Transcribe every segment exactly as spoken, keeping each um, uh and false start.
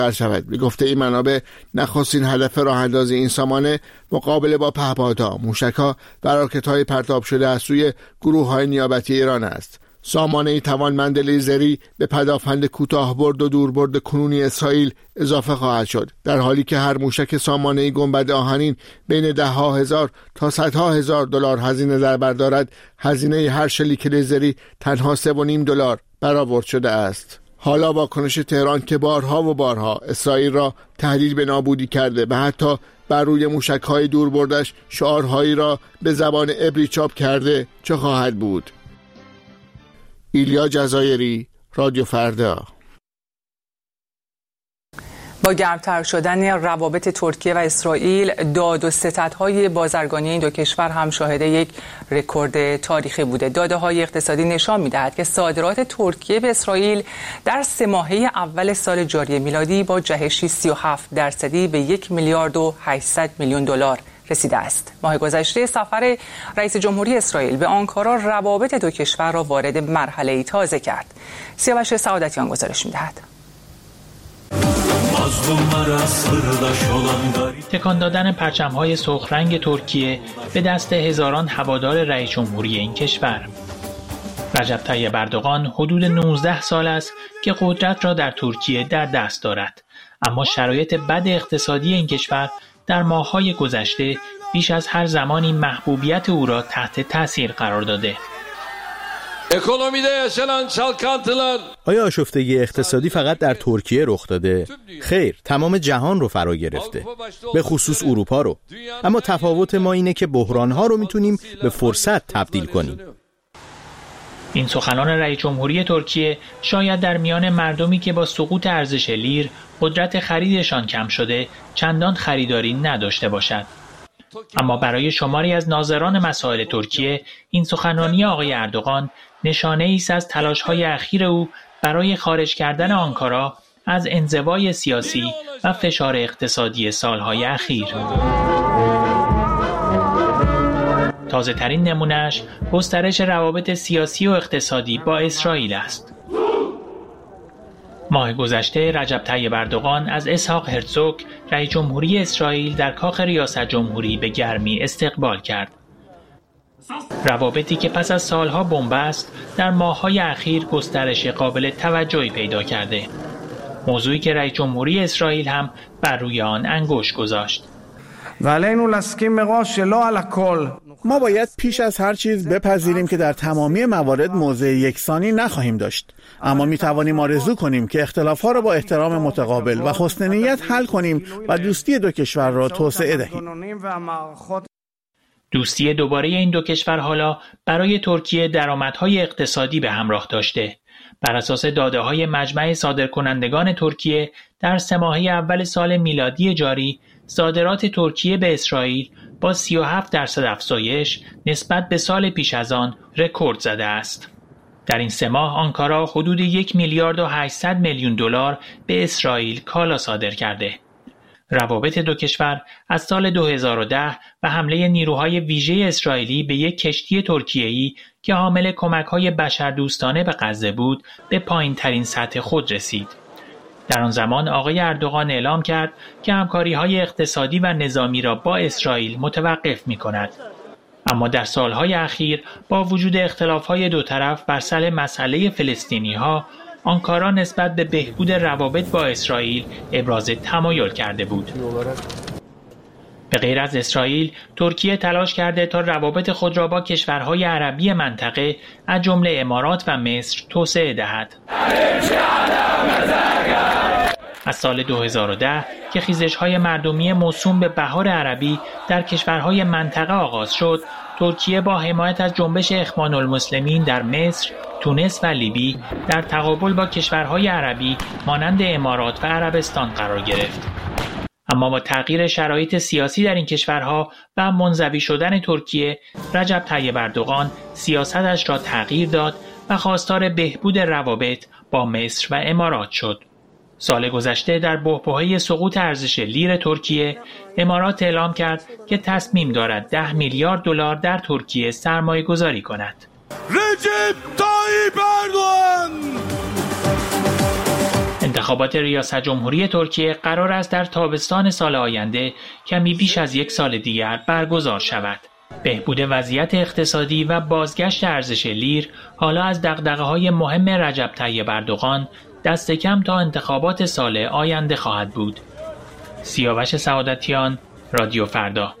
محقق شود. به گفته این منابع نخستین هدف راه اندازی این سامانه مقابله با پهپادها، موشک‌ها و راکت‌های پرتاب شده از سوی گروه‌های نیابتی ایران است. سامانه توانمند لیزری به پدافند کوتاه برد و دور برد کنونی اسرائیل اضافه خواهد شد، در حالی که هر موشک سامانه گنبد آهنین بین ده ها هزار تا صدها هزار دلار هزینه در بر دارد. هزینه هر شلیک لیزری تنها سه و نیم دلار برآورد شده است. حالا واکنش تهران که بارها و بارها اسرائیل را تهدید به نابودی کرده و حتی بر روی موشک‌های دور بردش شعارهایی را به زبان عبری چاپ کرده، چه خواهد بود؟ ایلیا جزایری، رادیو فردا. با گرمتر شدن روابط ترکیه و اسرائیل، داد و ستدهای بازرگانی این دو کشور هم شاهد یک رکورد تاریخی بوده. داده‌های اقتصادی نشان می‌دهد که صادرات ترکیه به اسرائیل در سه ماهه اول سال جاری میلادی با جهشی سی و هفت درصدی به یک میلیارد و هشتصد میلیون دلار رسیده است. ماه گذشته سفر رئیس جمهوری اسرائیل به آنکارا روابط دو کشور را وارد مرحله‌ای تازه کرد. سیاوش سعادتیان گزارش می‌دهد. تکان دادن پرچم‌های سرخ رنگ ترکیه به دست هزاران هوادار رئیس جمهوری این کشور. رجب طیب اردوغان حدود نوزده سال است که قدرت را در ترکیه در دست دارد، اما شرایط بد اقتصادی این کشور در ماه‌های گذشته بیش از هر زمانی محبوبیت او را تحت تاثیر قرار داده. آیا آشفتگی اقتصادی فقط در ترکیه رخ داده؟ خیر، تمام جهان رو فرا گرفته، به خصوص اروپا رو. اما تفاوت ما اینه که بحران‌ها رو میتونیم به فرصت تبدیل کنیم. این سخنان رئیس جمهوری ترکیه شاید در میان مردمی که با سقوط ارزش لیر قدرت خریدشان کم شده چندان خریداری نداشته باشد. اما برای شماری از ناظران مسائل ترکیه این سخنرانی آقای اردوغان نشانه ایست از تلاش‌های اخیر او برای خارج کردن آنکارا از انزوای سیاسی و فشار اقتصادی سالهای اخیر. تازه ترین نمونهش گسترش روابط سیاسی و اقتصادی با اسرائیل است. ماه گذشته رجب طیب اردوغان از اسحاق هرزوگ رئیس جمهوری اسرائیل در کاخ ریاست جمهوری به گرمی استقبال کرد. روابطی که پس از سالها بنبست در ماه‌های اخیر گسترش قابل توجهی پیدا کرده. موضوعی که رئیس جمهوری اسرائیل هم بر روی آن انگشت گذاشت. ما باید پیش از هر چیز بپذیریم که در تمامی موارد موضع یکسانی نخواهیم داشت، اما می توانیم آرزو کنیم که اختلاف‌ها را با احترام متقابل و حسن نیت حل کنیم و دوستی دو کشور را توسعه دهیم. دوستی دوباره این دو کشور حالا برای ترکیه درآمدهای اقتصادی به همراه داشته. بر اساس داده‌های مجمع صادرکنندگان ترکیه در سه ماهه اول سال میلادی جاری، صادرات ترکیه به اسرائیل با سی و هفت درصد افزایش نسبت به سال پیش از آن رکورد زده است. در این سه ماه آنکارا حدود یک میلیارد و هشتصد میلیون دلار به اسرائیل کالا صادر کرده. روابط دو کشور از سال دو هزار و ده و حمله نیروهای ویژه اسرائیلی به یک کشتی ترکیه‌ای که حامل کمک‌های بشردوستانه به غزه بود به پایین‌ترین سطح خود رسید. در آن زمان آقای اردوغان اعلام کرد که همکاری‌های اقتصادی و نظامی را با اسرائیل متوقف می‌کند. اما در سالهای اخیر با وجود اختلاف‌های دو طرف بر سر مسئله فلسطینی‌ها، آنکارا نسبت به بهبود روابط با اسرائیل ابراز تمایل کرده بود. به غیر از اسرائیل، ترکیه تلاش کرده تا روابط خود را با کشورهای عربی منطقه از جمله امارات و مصر توسعه دهد. از سال دو هزار و ده که خیزش‌های مردمی موسوم به بهار عربی در کشورهای منطقه آغاز شد، ترکیه با حمایت از جنبش اخوان المسلمین در مصر، تونس و لیبی در تقابل با کشورهای عربی مانند امارات و عربستان قرار گرفت. اما با تغییر شرایط سیاسی در این کشورها و منزوی شدن ترکیه، رجب طیب اردوغان سیاستش را تغییر داد و خواستار بهبود روابط با مصر و امارات شد. سال گذشته در بحبوحه سقوط ارزش لیر ترکیه، امارات اعلام کرد که تصمیم دارد ده میلیارد دلار در ترکیه سرمایه گذاری کند. رجب طیب اردوغان انتخابات ریاست جمهوری ترکیه قرار است در تابستان سال آینده کمی بیش از یک سال دیگر برگزار شود. بهبود وضعیت اقتصادی و بازگشت ارزش لیر حالا از دغدغه‌های مهم رجب طیب اردوغان دست کم تا انتخابات سال آینده خواهد بود. سیاوش سعادتیان، رادیو فردا.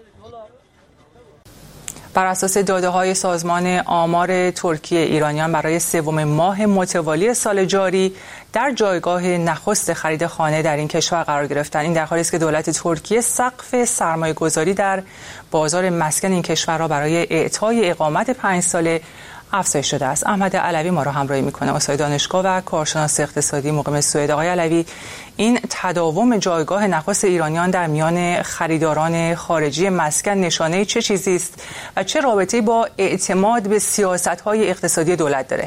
بر اساس داده‌های سازمان آمار ترکیه، ایرانیان برای سومین ماه متوالی سال جاری در جایگاه نخست خرید خانه در این کشور قرار گرفتند. این در حالی است که دولت ترکیه سقف سرمایه‌گذاری در بازار مسکن این کشور را برای اعطای اقامت پنج ساله افزایش شده است. احمد علوی ما را همراهی می‌کنه، استاد دانشگاه و کارشناس اقتصادی مقیم سوئد. آقای علوی، این تداوم جایگاه نخست ایرانیان در میان خریداران خارجی مسکن نشانه چه چیزی است و چه رابطه‌ای با اعتماد به سیاست‌های اقتصادی دولت داره؟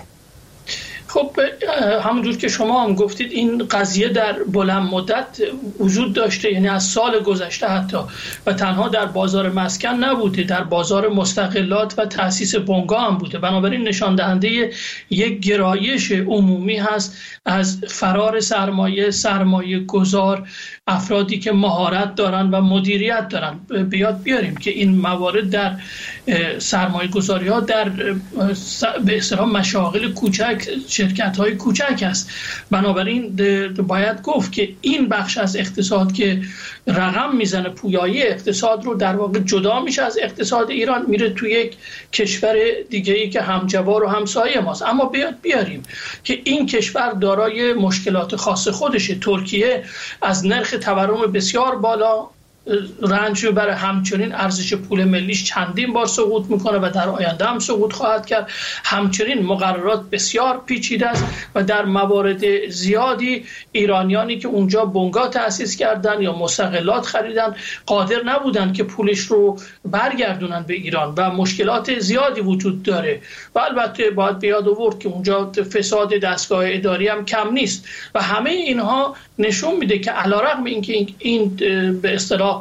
خب همونجور که شما هم گفتید این قضیه در بلند مدت وجود داشته، یعنی از سال گذشته حتی، و تنها در بازار مسکن نبوده، در بازار مستقلات و تأسیس بنگاه هم بوده. بنابراین نشان دهنده یک گرایش عمومی هست از فرار سرمایه، سرمایه گذار، افرادی که مهارت دارن و مدیریت دارن. بیاد بیاریم که این موارد در سرمایه گذاری ها در به اصطلاح مشاغل کوچک، شرکت های کوچک است. بنابراین باید گفت که این بخش از اقتصاد که رقم میزنه، پویایی اقتصاد رو در واقع جدا میشه از اقتصاد ایران، میره توی یک کشور دیگه ای که همجوار و همسایه ماست. اما بیاد بیاریم که این کشور دارای مشکلات خاص خودشه. ترکیه از نرخ تورم بسیار بالا رنج میبره، همچنین ارزش پول ملیش چندین بار سقوط میکنه و در آینده هم سقوط خواهد کرد. همچنین مقررات بسیار پیچیده است و در موارد زیادی ایرانیانی که اونجا بنگاه تأسیس کردن یا مستقلات خریدن قادر نبودن که پولش رو برگردونن به ایران و مشکلات زیادی وجود داره. و البته باید بیاد آورد که اونجا فساد دستگاه اداری هم کم نیست و همه اینها نشون میده که علیرغم اینکه این به اصطلاح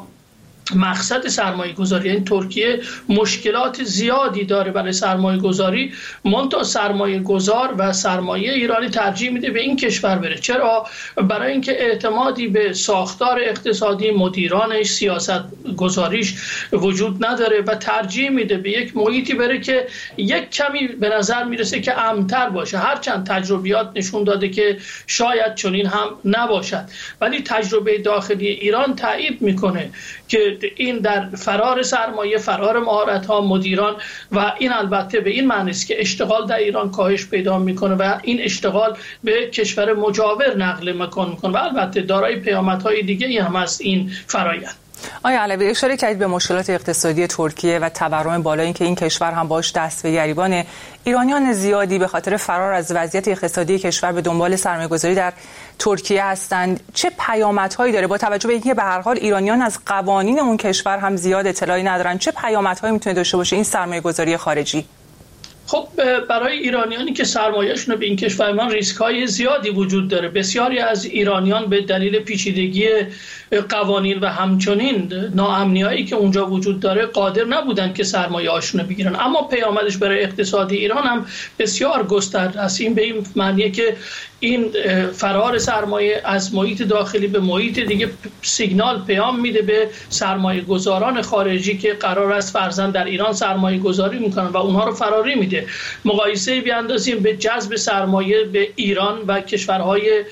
مقصد سرمایه گذاری، یعنی ترکیه مشکلات زیادی داره برای سرمایه گذاری، منتها سرمایه گذار و سرمایه ایرانی ترجیح میده به این کشور بره. چرا؟ برای اینکه اعتمادی به ساختار اقتصادی، مدیرانش، سیاست گذاریش وجود نداره و ترجیح میده به یک محیطی بره که یک کمی به نظر میرسه که امن‌تر باشه. هرچند تجربیات نشون داده که شاید چنین هم نباشد، ولی تجربه داخلی ایران تایید میکنه که این در فرار سرمایه، فرار مهارت‌ها، مدیران و این البته به این معنی است که اشتغال در ایران کاهش پیدا میکنه و این اشتغال به کشور مجاور نقل مکان میکنه و البته دارای پیامدهای دیگه هم هست این فرایند. آیا علوی اشاره کردید به مشکلات اقتصادی ترکیه و تورم بالا، این که این کشور هم باش دست به گریبانه. ایرانیان زیادی به خاطر فرار از وضعیت اقتصادی کشور به دنبال سرمایه‌گذاری در ترکیه هستند. چه پیامدهایی داره با توجه به اینکه به هر حال ایرانیان از قوانین اون کشور هم زیاد اطلاعی ندارن؟ چه پیامدهایی میتونه داشته باشه این سرمایه‌گذاری خارجی؟ خب برای ایرانیانی که سرمایه‌شون به این کشور من ریسک‌های زیادی وجود داره. بسیاری از ایرانیان به دلیل پیچیدگی قوانین و همچنین ناامنیایی که اونجا وجود داره قادر نبودن که سرمایه‌هاشون رو بگیرن. اما پیامدش برای اقتصاد ایران هم بسیار گسترده است. این به این معنیه که این فرار سرمایه از محیط داخلی به محیط دیگه سیگنال پیام میده به سرمایه گذاران خارجی که قرار است فرضاً در ایران سرمایه گذاری میکنن و اونها رو فراری میده. مقایسه بیاندازیم به جذب سرمایه به ایران و کشورهای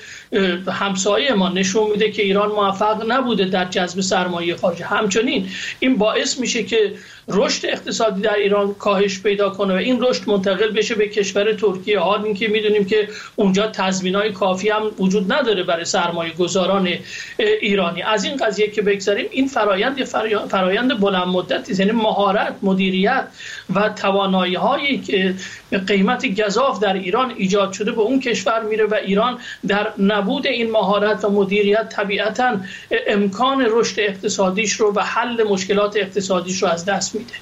همسایه ما نشون میده که ایران موفق نبوده در جذب سرمایه خارجی. همچنین این باعث میشه که رشد اقتصادی در ایران کاهش پیدا کنه و این رشد منتقل بشه به کشور ترکیه، حال اینکه میدونیم که اونجا تضمینات کافی هم وجود نداره برای سرمایه گذاران ایرانی. از این قضیه که بگذاریم، این فرایند فرایند بلند مدتی، یعنی مهارت، مدیریت و توانایی هایی که قیمت گزاف در ایران ایجاد شده به اون کشور میره و ایران در نبود این مهارت و مدیریت طبیعتاً امکان رشد اقتصادیش رو و حل مشکلات اقتصادیش رو از دست میده.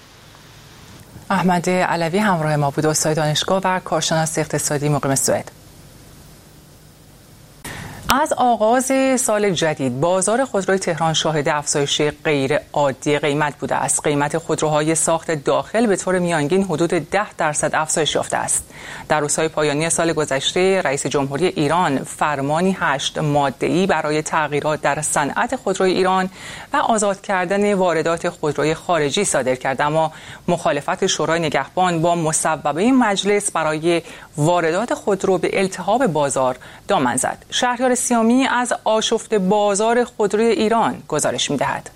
احمد علوی همراه ما بود، استاد دانشگاه و کارشناس اقتصادی مقیم سوئد. از آغاز سال جدید بازار خودروی تهران شاهد افزایش غیر عادی قیمت بوده است. قیمت خودروهای ساخت داخل به طور میانگین حدود ده درصد افزایش یافته است. در روزهای پایانی سال گذشته رئیس جمهوری ایران فرمانی هشت ماده‌ای برای تغییرات در صنعت خودروی ایران و آزاد کردن واردات خودروی خارجی صادر کرد، اما مخالفت شورای نگهبان با مصوبه مجلس برای واردات خودرو به التهاب بازار دامن زد. شهریار سیامی از آشفته بازار خودروی ایران گزارش می‌دهد.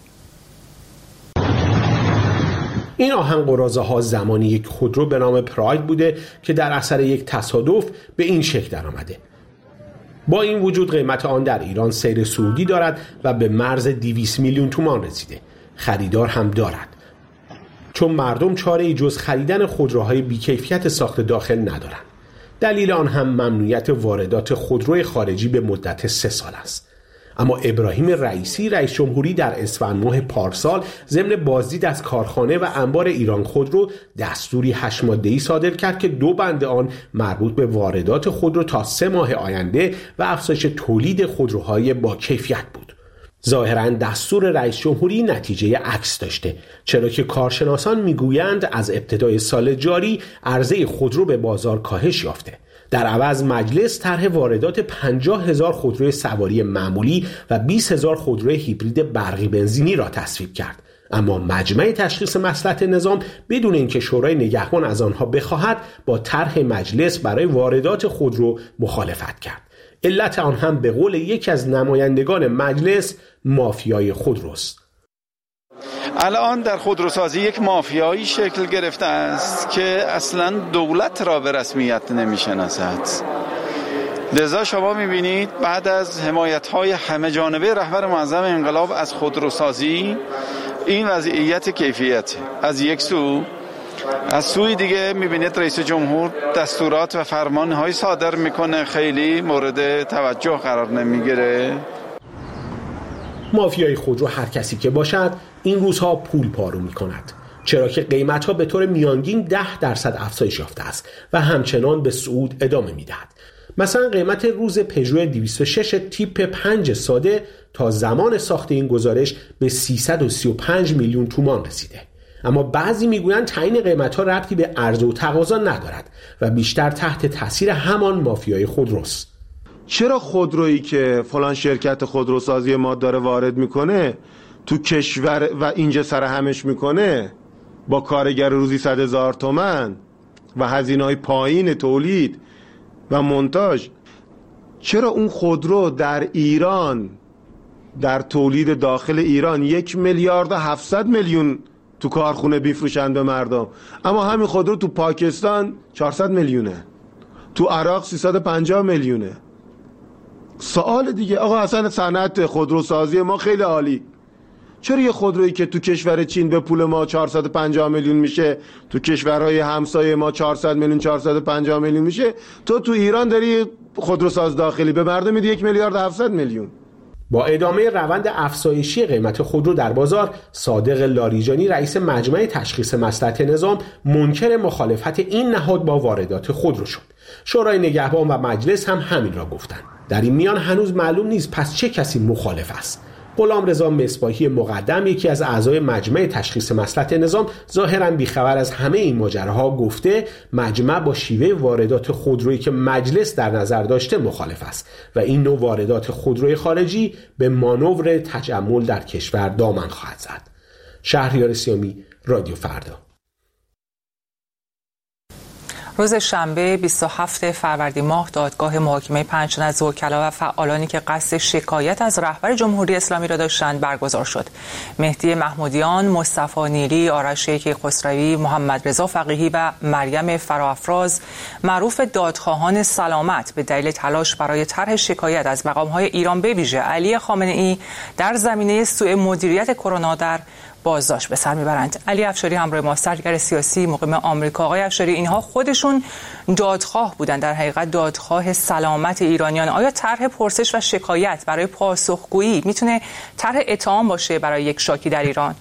این آهن قراضه ها زمانی یک خودرو به نام پراید بوده که در اثر یک تصادف به این شکل در آمده. با این وجود قیمت آن در ایران سیر صعودی دارد و به مرز دویست میلیون تومان رسیده. خریدار هم دارد، چون مردم چاره‌ای جز خریدن خودروهای بی‌کیفیت ساخت داخل ندارند. دلیل آن هم ممنوعیت واردات خودروی خارجی به مدت سه سال است. اما ابراهیم رئیسی رئیس جمهوری در اسفند ماه پارسال ضمن بازدید از کارخانه و انبار ایران خودرو دستوری هشت ماده‌ای صادر کرد که دو بند آن مربوط به واردات خودرو تا سه ماه آینده و افزایش تولید خودروهای با کیفیت بود. ظاهراً دستور رئیس جمهوری نتیجه عکس داشته، چرا که کارشناسان میگویند از ابتدای سال جاری عرضه خودرو به بازار کاهش یافته. در عوض مجلس طرح واردات پنجاه هزار خودروی سواری معمولی و بیست هزار خودروی هیبرید برقی بنزینی را تصویب کرد. اما مجمع تشخیص مصلحت نظام بدون اینکه شورای نگهبان از آنها بخواهد با طرح مجلس برای واردات خودرو مخالفت کرد. علت آن هم به قول یکی از نمایندگان مجلس مافیای خودروست. الان در خودروسازی یک مافیایی شکل گرفته است که اصلا دولت را به رسمیت نمیشناسد. لذا شما میبینید بعد از حمایت‌های همه جانبه رهبر معظم انقلاب از خودروسازی این وضعیت کیفیت از یک سو، از سوی دیگه میبینید رئیس جمهور دستورات و فرمان‌های صادر میکنه خیلی مورد توجه قرار نمیگیره. مافیای خودرو هر کسی که باشد این روزها پول پارو میکند، چرا که قیمت‌ها به طور میانگین ده درصد افزایش یافته است و همچنان به صعود ادامه میدهد. مثلا قیمت روز پژو دویست و شش تیپ پنج ساده تا زمان ساخت این گزارش به سیصد و سی و پنج میلیون تومان رسیده. اما بعضی میگویند تعیین قیمت‌ها ربطی به عرضه و تقاضا ندارد و بیشتر تحت تاثیر همان مافیای خودروست. چرا خودرویی که فلان شرکت خودروسازی ما داره وارد میکنه تو کشور و اینجا سر همش میکنه با کارگر روزی صد هزار تومن و هزینه‌های پایین تولید و مونتاژ، چرا اون خودرو در ایران در تولید داخل ایران یک میلیارد و هفتصد میلیون تو کارخونه بیفروشند به مردم، اما همین خودرو تو پاکستان چهارصد میلیونه، تو عراق سیصد و پنجاه میلیونه. سوال دیگه، آقا اصلا صنعت خودروسازی ما خیلی عالی، چرا یه خودرویی که تو کشور چین به پول ما چهارصد و پنجاه میلیون میشه، تو کشورهای همسایه ما چهارصد میلیون چهارصد و پنجاه میلیون میشه، تو تو ایران داری خودروساز داخلی به مردم میدی یک میلیارد و هفتصد میلیون؟ با ادامه روند افزایشی قیمت خودرو در بازار، صادق لاریجانی رئیس مجمع تشخیص مصلحت نظام منکر مخالفت این نهاد با واردات خودرو شد. شورای نگهبان و مجلس هم همین را گفتند. در این میان هنوز معلوم نیست پس چه کسی مخالف است. غلامرضا مصباحی مقدم، یکی از اعضای مجمع تشخیص مصلحت نظام، ظاهراً بیخبر از همه این ماجراها گفته مجمع با شیوه واردات خودرویی که مجلس در نظر داشته مخالف است و این نوع واردات خودروی خارجی به مانور تجمل در کشور دامن خواهد زد. شهریار سیامی، رادیو فردا. روز شنبه بیست و هفتم فروردین ماه دادگاه محاکمه پنج تن از وکلا و فعالانی که قصد شکایت از رهبر جمهوری اسلامی را داشتند برگزار شد. مهدی محمودیان، مصطفی نیری، آرش کیخسروی، محمد رضا فقیهی و مریم فراافراز معروف دادخواهان سلامت به دلیل تلاش برای طرح شکایت از مقام‌های ایران به ویژه علی خامنه‌ای در زمینه سوء مدیریت کرونا در بازداشت به سر میبرند. علی افشاری همراه ما، سرگر سیاسی مقیم آمریکا. آقای افشاری، اینها خودشون دادخواه بودن، در حقیقت دادخواه سلامت ایرانیان. آیا طرح پرسش و شکایت برای پاسخگویی میتونه طرح اتهام باشه برای یک شاکی در ایران؟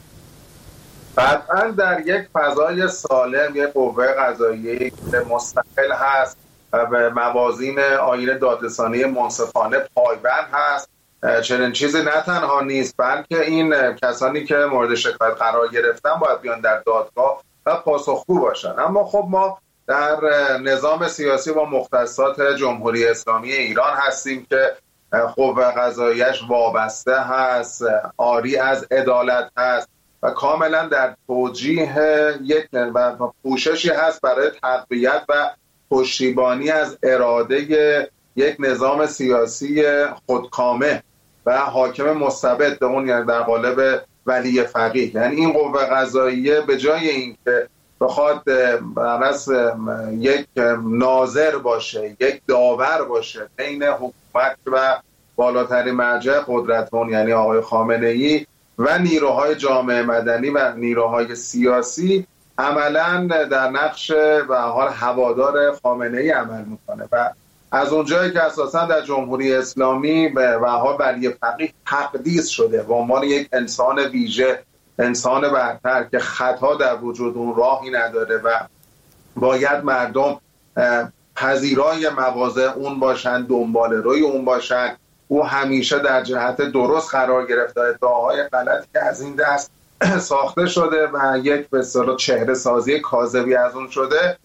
قطعا در یک فضای سالم یک قوه قضاییه مستقل هست به موازین آیین دادرسانی منصفانه پایبند هست. چنین چیزی نه تنها نیست بلکه این کسانی که مورد شکایت قرار گرفتن باید بیان در دادگاه و پاسخگو باشن. اما خب ما در نظام سیاسی و مختصات جمهوری اسلامی ایران هستیم که قوه قضاییش وابسته هست، عاری از عدالت هست و کاملا در توجیه یک و پوششی هست برای تقویت و پشتیبانی از اراده یک نظام سیاسی خودکامه و حاکم مستبد، اون یعنی در قالب ولی فقیه. یعنی این قوه قضاییه به جای اینکه بخواد برعکس یک ناظر باشه، یک داور باشه بین حکومت و بالاترین مرجع قدرتمند یعنی آقای خامنه‌ای و نیروهای جامعه مدنی و نیروهای سیاسی، عملاً در نقش و حال هوادار خامنه‌ای عمل میکنه و از اونجایی که اساساً در جمهوری اسلامی به حال ولی فقیه تقدیس شده به عنوان یک انسان ویژه، انسان برتر که خطا در وجود اون راهی نداره و باید مردم پذیرای مواضع اون باشن، دنبال روی اون باشن. او همیشه در جهت درست قرار گرفته. ادعاهای غلطی که از این دست ساخته شده و یک به اصطلاح چهره سازی کاذبی از اون شده.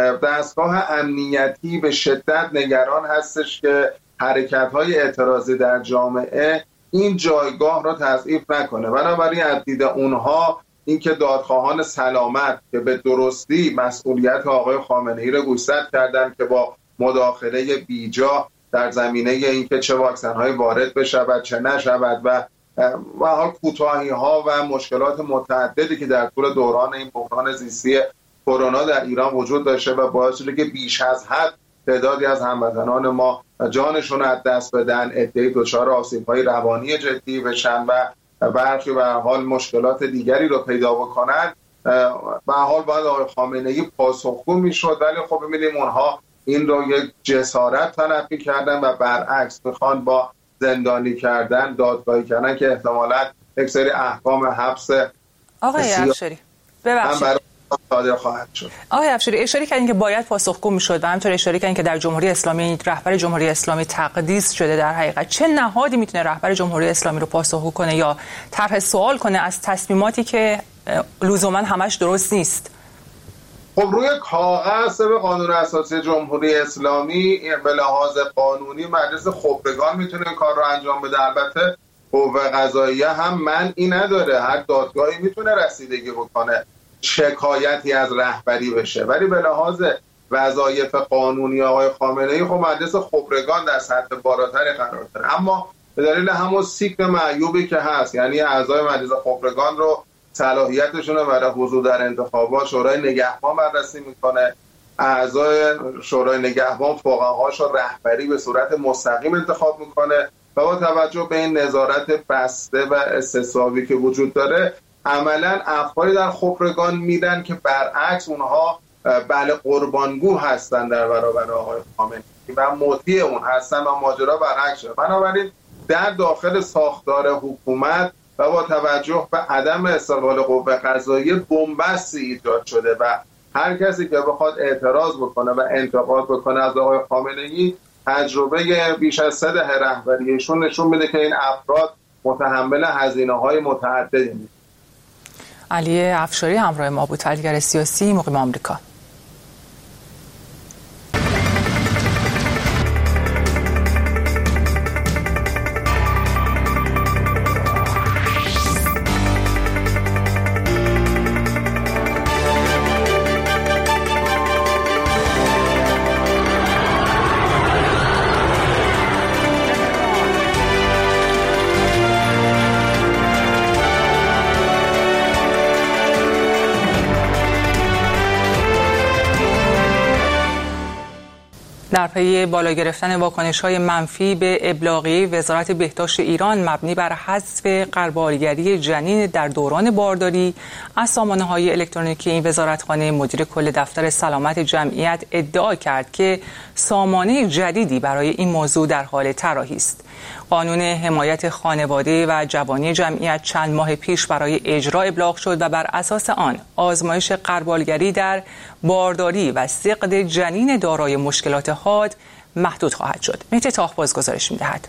دستگاه امنیتی به شدت نگران هستش که حرکت‌های اعتراضی در جامعه این جایگاه را تضعیف نکنه. بنابراین از دید اونها اینکه دادخواهان سلامت که به درستی مسئولیت آقای خامنه‌ای را گوشزد کردن که با مداخله بیجا در زمینه اینکه چه واکسن‌های وارد بشود چه نشود و و حال کوتاهی‌ها و مشکلات متعددی که در طول دوران این بحران زیستی کرونا در ایران وجود داشته و باعث شده که بیش از حد تعدادی از هموطنان ما جانشون از دست بدن، عده‌ای دچار آسیب‌های روانی جدی بشن و برخی به حال مشکلات دیگری رو پیدا بکنن. به حال باید آقای خامنه‌ای پاسخگو میشد، ولی خب ببینیم اونها این رو یک جسارت تلقی کردن و برعکس میخوان با زندانی کردن، دادگاهی کردن که احتمالاً یک سری احکام حبس آقای افشاری ببخشید صادر خواهد شد. آقای افشاری اشاره کردین که باید پاسخگو میشد و همینطور اشاره کردین که در جمهوری اسلامی رهبر جمهوری اسلامی تقدیس شده. در حقیقت چه نهادی میتونه رهبر جمهوری اسلامی رو پاسخگو کنه یا طرح سوال کنه از تصمیماتی که لزوما همش درست نیست؟ خب روی کاغذ به قانون اساسی جمهوری اسلامی به لحاظ قانونی مجلس خبرگان میتونه این کار رو انجام بده. البته قوه قضاییه هم منعی نداره، هر دادگاهی میتونه رسیدگی بکنه شکایتی از رهبری بشه، ولی به لحاظ وظایف قانونی آقای خامنه‌ای خب مجلس خبرگان در سطح بالاتری قرار داره. اما به دلیل همون سیکل معیوبی که هست، یعنی اعضای مجلس خبرگان رو صلاحیتشون رو برای حضور در انتخابات شورای نگهبان بررسی میکنه، اعضای شورای نگهبان فقهاش رو رهبری به صورت مستقیم انتخاب میکنه و با توجه به این نظارت بسته و استصوابی که وجود داره عملا افرادی در خبرگان میدن که برعکس اونها بله قربانگو هستن در برابر آقای خامنه‌ای و مطیع اون هستن و ماجرا برعکس شده. بنابراین در داخل ساختار حکومت و با توجه به عدم استقلال قوه قضاییه بنبستی ایجاد شده و هر کسی که بخواد اعتراض بکنه و انتقاد بکنه از آقای خامنه‌ای، تجربه بیش از سه دهه رهبریشون نشون میده که این افراد متحمل هزینه‌های متعددی میشن. علی افشاری همراه ما بود، تحلیلگر سیاسی مقیم آمریکا. در پی بالا گرفتن واکنش‌های منفی به ابلاغیه وزارت بهداشت ایران مبنی بر حذف غربالگری جنین در دوران بارداری از سامانه‌های الکترونیکی این وزارتخانه، مدیر کل دفتر سلامت جمعیت ادعا کرد که سامانه جدیدی برای این موضوع در حال طراحی است. قانون حمایت خانواده و جوانی جمعیت چند ماه پیش برای اجرا ابلاغ شد و بر اساس آن آزمایش غربالگری در بارداری و سقط جنین دارای مشکلات حاد محدود خواهد شد. مهدی تاخباز گزارش می‌دهد.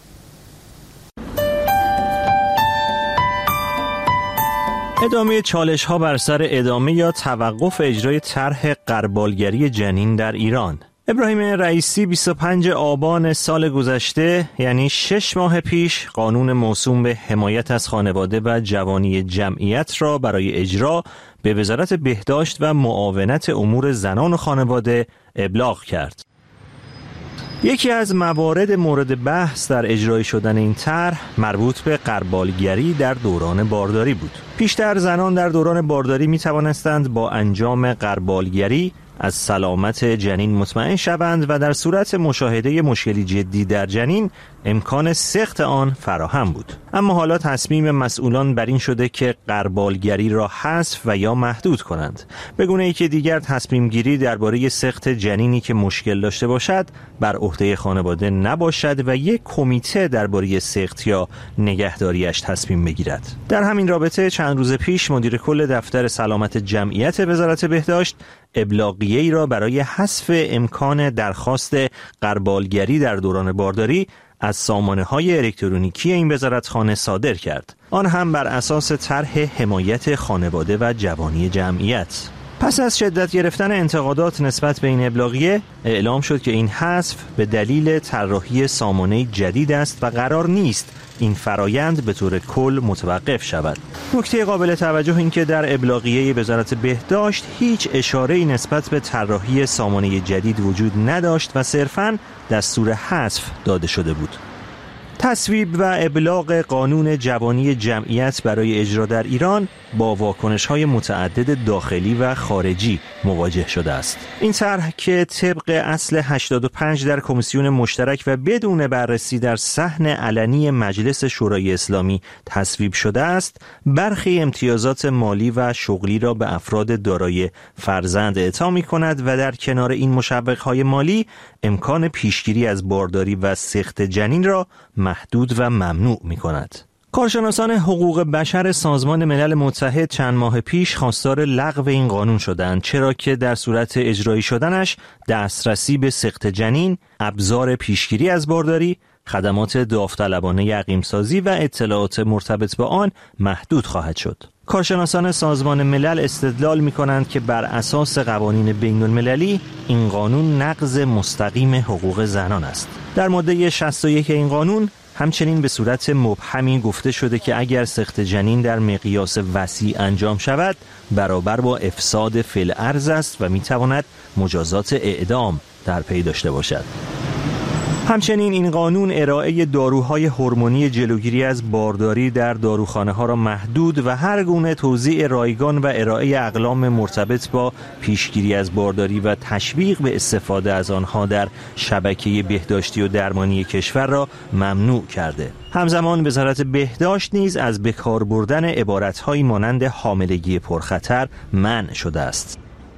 ادامه چالش ها بر سر ادامه یا توقف اجرای طرح غربالگری جنین در ایران. ابراهیم رئیسی بیست و پنجم آبان سال گذشته، یعنی شش ماه پیش، قانون موسوم به حمایت از خانواده و جوانی جمعیت را برای اجرا به وزارت بهداشت و معاونت امور زنان و خانواده ابلاغ کرد. یکی از موارد مورد بحث در اجرای شدن این طرح مربوط به غربالگری در دوران بارداری بود. پیشتر زنان در دوران بارداری می توانستند با انجام غربالگری از سلامت جنین مطمئن شوند و در صورت مشاهده مشکلی جدی در جنین امکان سقط آن فراهم بود. اما حالا تصمیم مسئولان بر این شده که غربالگری را حذف و یا محدود کنند، به گونه‌ای که دیگر تصمیم گیری درباره سقط جنینی که مشکل داشته باشد بر عهده خانواده نباشد و یک کمیته درباره سقط یا نگهداریش تصمیم بگیرد. در همین رابطه چند روز پیش مدیر کل دفتر سلامت جمعیت وزارت بهداشت ابلاغیه‌ای را برای حذف امکان درخواست غربالگری در دوران بارداری از سامانه‌های الکترونیکی این وزارتخانه صادر کرد، آن هم بر اساس طرح حمایت خانواده و جوانی جمعیت. پس از شدت گرفتن انتقادات نسبت به این ابلاغیه، اعلام شد که این حذف به دلیل طراحی سامانه جدید است و قرار نیست این فرایند به طور کل متوقف شود. نکته قابل توجه این که در ابلاغیه وزارت بهداشت هیچ اشاره‌ای نسبت به طراحی سامانه جدید وجود نداشت و صرفاً دستور حذف داده شده بود. تصویب و ابلاغ قانون جوانی جمعیت برای اجرا در ایران با واکنش‌های متعدد داخلی و خارجی مواجه شده است. این طرح که طبق اصل هشتاد و پنج در کمیسیون مشترک و بدون بررسی در صحن علنی مجلس شورای اسلامی تصویب شده است، برخی امتیازات مالی و شغلی را به افراد دارای فرزند اعطا می‌کند و در کنار این مشوق‌های مالی امکان پیشگیری از بارداری و سقط جنین را محدود و ممنوع می‌کند. کارشناسان حقوق بشر سازمان ملل متحد چند ماه پیش خواستار لغو این قانون شدند، چرا که در صورت اجرایی شدنش دسترسی به سقط جنین، ابزار پیشگیری از بارداری، خدمات داوطلبانه یقیم‌سازی و اطلاعات مرتبط با آن محدود خواهد شد. کارشناسان سازمان ملل استدلال می‌کنند که بر اساس قوانین بین‌المللی این قانون نقض مستقیم حقوق زنان است. در ماده شصت و یک این قانون همچنین به صورت مبهمی گفته شده که اگر سقط جنین در مقیاس وسیع انجام شود برابر با افساد فی الارض است و میتواند مجازات اعدام در پی داشته باشد. همچنین این قانون ارائه داروهای هورمونی جلوگیری از بارداری در داروخانه ها را محدود و هر گونه توزیع رایگان و ارائه اقلام مرتبط با پیشگیری از بارداری و تشویق به استفاده از آنها در شبکه بهداشتی و درمانی کشور را ممنوع کرده. همزمان وزارت بهداشت نیز از بکار بردن عبارت‌هایی مانند حاملگی پرخطر منع شده است.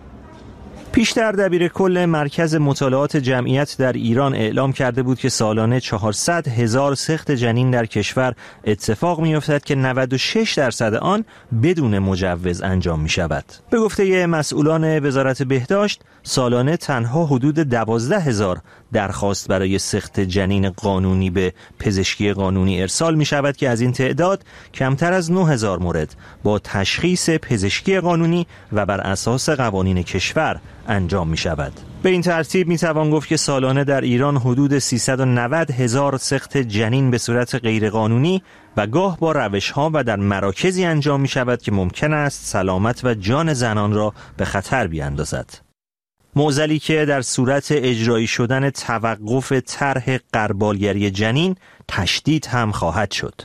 پیشتر دبیر کل مرکز مطالعات جمعیت در ایران اعلام کرده بود که سالانه چهارصد هزار سقط جنین در کشور اتفاق می‌افتد که نود و شش درصد آن بدون مجوز انجام می‌شود. به گفته مسئولان وزارت بهداشت، سالانه تنها حدود دوازده هزار درخواست برای سقط جنین قانونی به پزشکی قانونی ارسال می‌شود که از این تعداد کمتر از نه هزار مورد با تشخیص پزشکی قانونی و بر اساس قوانین کشور انجام می شود. به این ترتیب می توان گفت که سالانه در ایران حدود سیصد و نود هزار سقط جنین به صورت غیرقانونی و گاه با روش ها و در مراکزی انجام می شود که ممکن است سلامت و جان زنان را به خطر بیاندازد. معضلی که در صورت اجرایی شدن توقف طرح غربالگری جنین تشدید هم خواهد شد.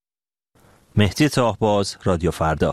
مهدی تاهباز، رادیو فردا.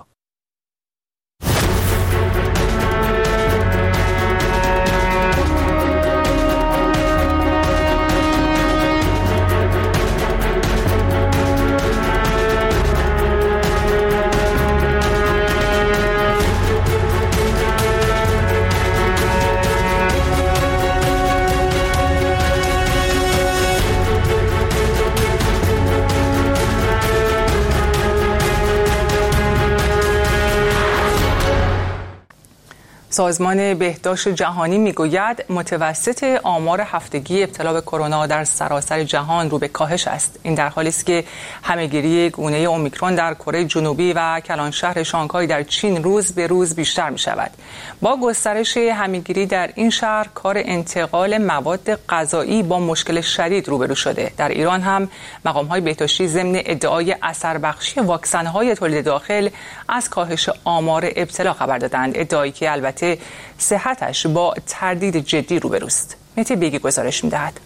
سازمان بهداشت جهانی میگوید متوسط آمار هفتگی ابتلا به کرونا در سراسر جهان رو به کاهش است. این در حالی است که همهگیری گونه اومیکرون در کره جنوبی و کلانشهر شانگهای در چین روز به روز بیشتر می شود. با گسترش همهگیری در این شهر کار انتقال مواد غذایی با مشکل شدید روبرو شده. در ایران هم مقام‌های بهداشتی ضمن ادعای اثر بخشی واکسن‌های تولید داخل از کاهش آمار ابتلا خبر دادند، ادعایی که البته صحتش با تردید جدی روبروست. مهدی بیگی گزارش می‌دهد.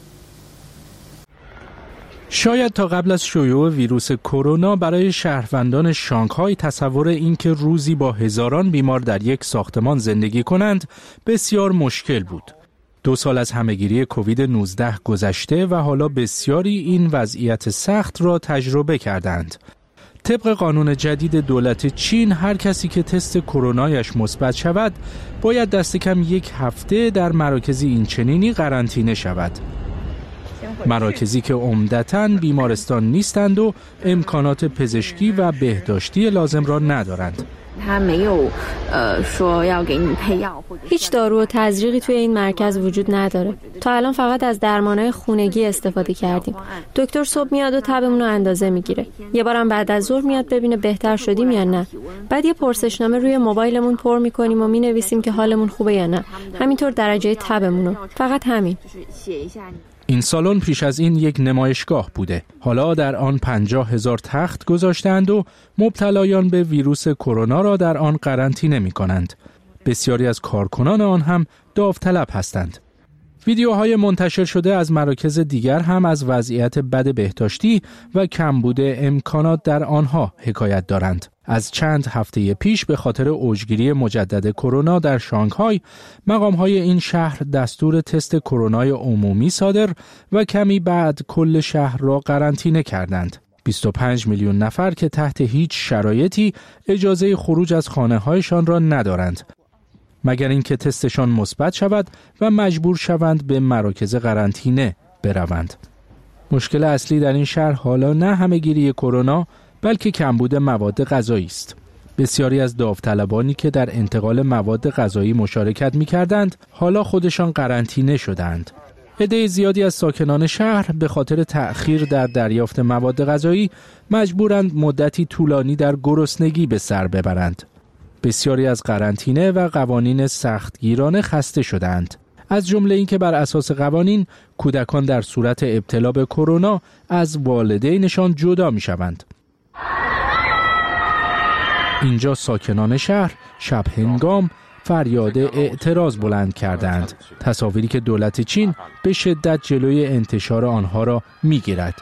شاید تا قبل از شیوع ویروس کرونا برای شهروندان شانگهای تصور اینکه روزی با هزاران بیمار در یک ساختمان زندگی کنند بسیار مشکل بود. دو سال از همهگیری کووید نوزده گذشته و حالا بسیاری این وضعیت سخت را تجربه کردند. طبق قانون جدید دولت چین هر کسی که تست کرونایش مثبت شود باید دست کم یک هفته در مراکزی این چنینی قرنطینه شود. مراکزی که عمدتاً بیمارستان نیستند و امکانات پزشکی و بهداشتی لازم را ندارند. هیچ دارو و تزریقی توی این مرکز وجود نداره. تا الان فقط از درمانهای خونگی استفاده کردیم. دکتر صبح میاد و تبمون رو اندازه میگیره. یه بارم بعد از ظهر میاد ببینه بهتر شدیم یا نه. بعد یه پرسشنامه روی موبایلمون پر میکنیم و مینویسیم که حالمون خوبه یا نه. همینطور درجه تبمون رو. فقط همین. این سالن پیش از این یک نمایشگاه بوده. حالا در آن پنجاه هزار تخت گذاشتند و مبتلایان به ویروس کرونا را در آن قرنطینه می کنند. بسیاری از کارکنان آن هم داوطلب هستند. ویدیوهای منتشر شده از مراکز دیگر هم از وضعیت بد بهداشتی و کمبود امکانات در آنها حکایت دارند. از چند هفته پیش به خاطر اوجگیری مجدد کرونا در شانگهای، مقام‌های این شهر دستور تست کرونای عمومی صادر و کمی بعد کل شهر را قرنطینه کردند. بیست و پنج میلیون نفر که تحت هیچ شرایطی اجازه خروج از خانه‌هایشان را ندارند، مگر اینکه تستشان مثبت شود و مجبور شوند به مراکز قرنطینه بروند. مشکل اصلی در این شهر حالا نه همهگیری کرونا بلکه کمبود مواد غذایی است. بسیاری از داوطلبانی که در انتقال مواد غذایی مشارکت می‌کردند حالا خودشان قرنطینه شدند. عده زیادی از ساکنان شهر به خاطر تأخیر در دریافت مواد غذایی مجبورند مدتی طولانی در گرسنگی به سر ببرند. بسیاری از قرنطینه و قوانین سختگیرانه خسته شدند. از جمله اینکه بر اساس قوانین کودکان در صورت ابتلا به کرونا از والدینشان جدا می‌شوند. اینجا ساکنان شهر شب هنگام فریاد اعتراض بلند کردند. تصاویری که دولت چین به شدت جلوی انتشار آنها را می‌گیرد.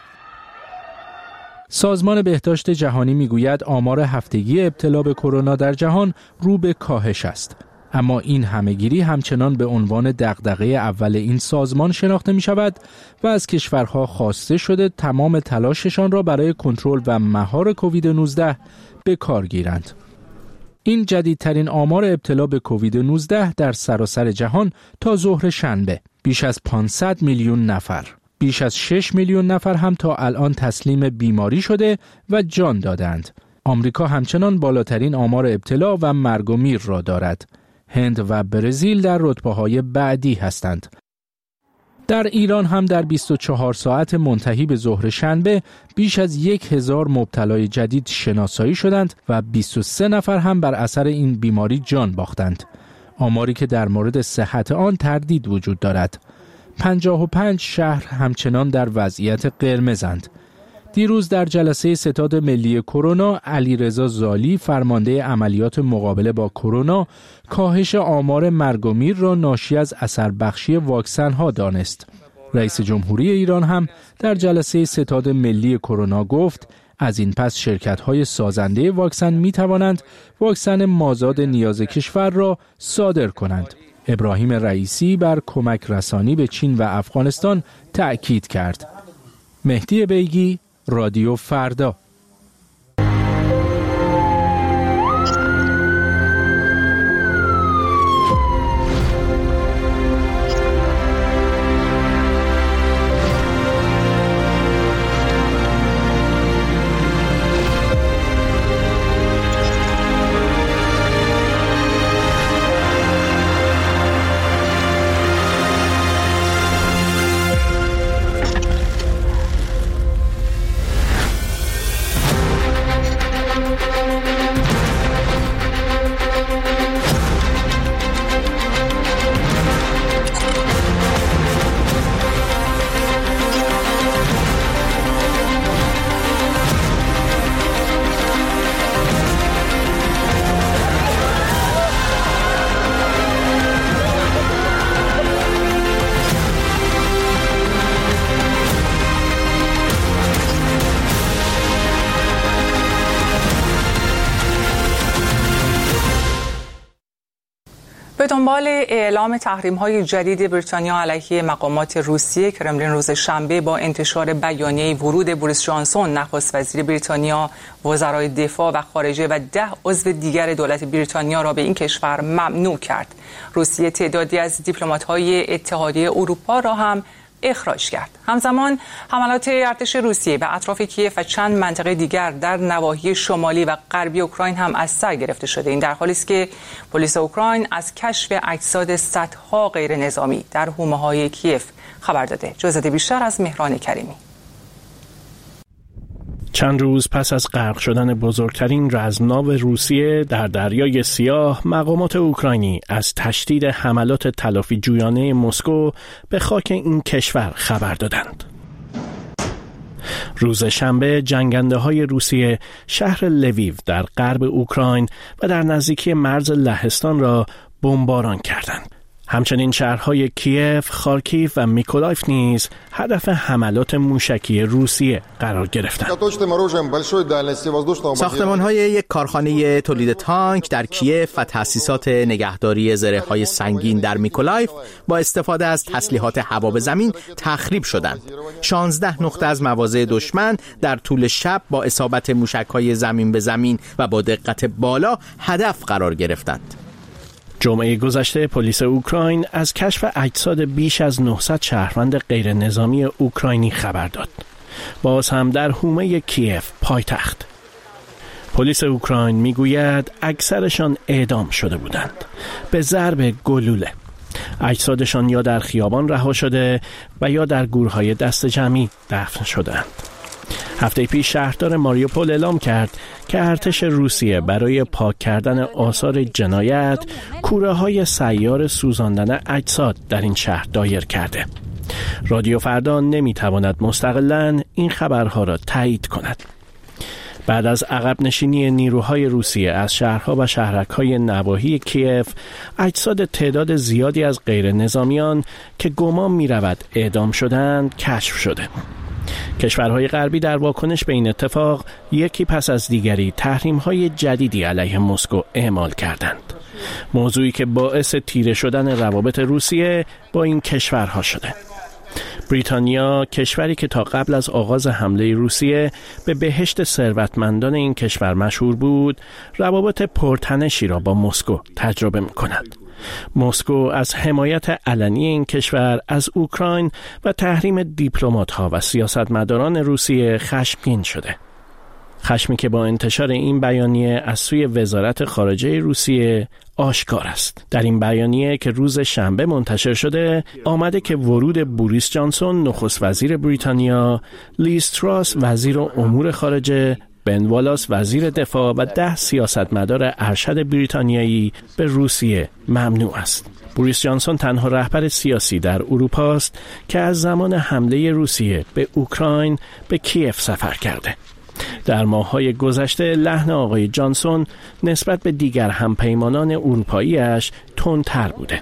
سازمان بهداشت جهانی میگوید آمار هفتگی ابتلا به کرونا در جهان رو به کاهش است. اما این همهگیری همچنان به عنوان دغدغه اول این سازمان شناخته می شود و از کشورها خواسته شده تمام تلاششان را برای کنترل و مهار کووید نوزده به کار گیرند. این جدیدترین آمار ابتلا به کووید نوزده در سراسر جهان تا ظهر شنبه. بیش از پانصد میلیون نفر. بیش از شش میلیون نفر هم تا الان تسلیم بیماری شده و جان دادند. آمریکا همچنان بالاترین آمار ابتلا و مرگ و میر را دارد. هند و برزیل در رتبه‌های بعدی هستند. در ایران هم در بیست و چهار ساعت منتهی به ظهر شنبه بیش از یک هزار مبتلای جدید شناسایی شدند و بیست و سه نفر هم بر اثر این بیماری جان باختند. آماری که در مورد صحت آن تردید وجود دارد. پنجاه و پنج شهر همچنان در وضعیت قرمزند. دیروز در جلسه ستاد ملی کرونا علیرضا زالی فرمانده عملیات مقابله با کرونا کاهش آمار مرگ و میر را ناشی از اثر بخشی واکسن ها دانست. رئیس جمهوری ایران هم در جلسه ستاد ملی کرونا گفت از این پس شرکت های سازنده واکسن می توانند واکسن مازاد نیاز کشور را صادر کنند. ابراهیم رئیسی بر کمک رسانی به چین و افغانستان تأکید کرد. مهدی بیگی، رادیو فردا. به دنبال اعلام تحریم‌های جدید بریتانیا علیه مقامات روسیه، کرملین روز شنبه با انتشار بیانیه ورود بوریس جانسون نخست وزیر بریتانیا، وزرای دفاع و خارجه و ده عضو دیگر دولت بریتانیا را به این کشور ممنوع کرد. روسیه تعدادی از دیپلمات‌های اتحادیه اروپا را هم اخراج کرد. همزمان حملات ارتش روسیه به اطراف کیف و چند منطقه دیگر در نواحی شمالی و غربی اوکراین هم از سر گرفته شده. این در حالی است که پلیس اوکراین از کشف اجساد صدها غیر نظامی در حومه‌های کیف خبر داده. جزئیات بیشتر از مهران کریمی. چند روز پس از غرق شدن بزرگترین رزمناو روسیه در دریای سیاه، مقامات اوکراینی از تشدید حملات تلافی جویانه مسکو به خاک این کشور خبر دادند. روز شنبه جنگنده های روسیه شهر لویو در غرب اوکراین و در نزدیکی مرز لهستان را بمباران کردند. همچنین شهرهای کیف، خارکیف و میکولایف نیز هدف حملات موشکی روسیه قرار گرفتند. ساختمان‌های یک کارخانه تولید تانک در کیف و تأسیسات نگهداری زره‌های سنگین در میکولایف با استفاده از تسلیحات هوا به زمین تخریب شدند. شانزده نقطه از مواضع دشمن در طول شب با اصابت موشک‌های زمین به زمین و با دقت بالا هدف قرار گرفتند. جمعه گذشته پلیس اوکراین از کشف اجساد بیش از نهصد شهروند غیر نظامی اوکراینی خبر داد. باز هم در حومه کیف پایتخت. پلیس اوکراین میگوید اکثرشان اعدام شده بودند به ضرب گلوله. اجسادشان یا در خیابان رها شده و یا در گورهای دست جمعی دفن شدند. هفته پیش شهردار ماریوپول اعلام کرد که ارتش روسیه برای پاک کردن آثار جنایت کوره‌های سیار سوزاندن اجساد در این شهر دایر کرده. رادیو فردا نمیتواند مستقلاً این خبرها را تایید کند. بعد از عقب نشینی نیروهای روسیه از شهرها و شهرک‌های نواحی کیف، اجساد تعداد زیادی از غیر نظامیان که گمان می‌رود اعدام شدند کشف شده. کشورهای غربی در واکنش به این اتفاق یکی پس از دیگری تحریم‌های جدیدی علیه مسکو اعمال کردند. موضوعی که باعث تیره شدن روابط روسیه با این کشورها شده. بریتانیا، کشوری که تا قبل از آغاز حمله روسیه به بهشت ثروتمندان این کشور مشهور بود، روابط پرتنشی را با مسکو تجربه می‌کند. مسکو از حمایت علنی این کشور از اوکراین و تحریم دیپلمات‌ها و سیاستمداران روسیه خشمگین شده. خشمی که با انتشار این بیانیه از سوی وزارت خارجه روسیه آشکار است. در این بیانیه که روز شنبه منتشر شده آمده که ورود بوریس جانسون نخست وزیر بریتانیا، لیز تراس وزیر امور خارجه، بن والاس وزیر دفاع و ده سیاستمدار ارشد بریتانیایی به روسیه ممنوع است. بوریس جانسون تنها رهبر سیاسی در اروپا است که از زمان حمله روسیه به اوکراین به کیف سفر کرده. در ماه‌های گذشته لحن آقای جانسون نسبت به دیگر همپیمانان اروپایی‌اش تندتر بوده.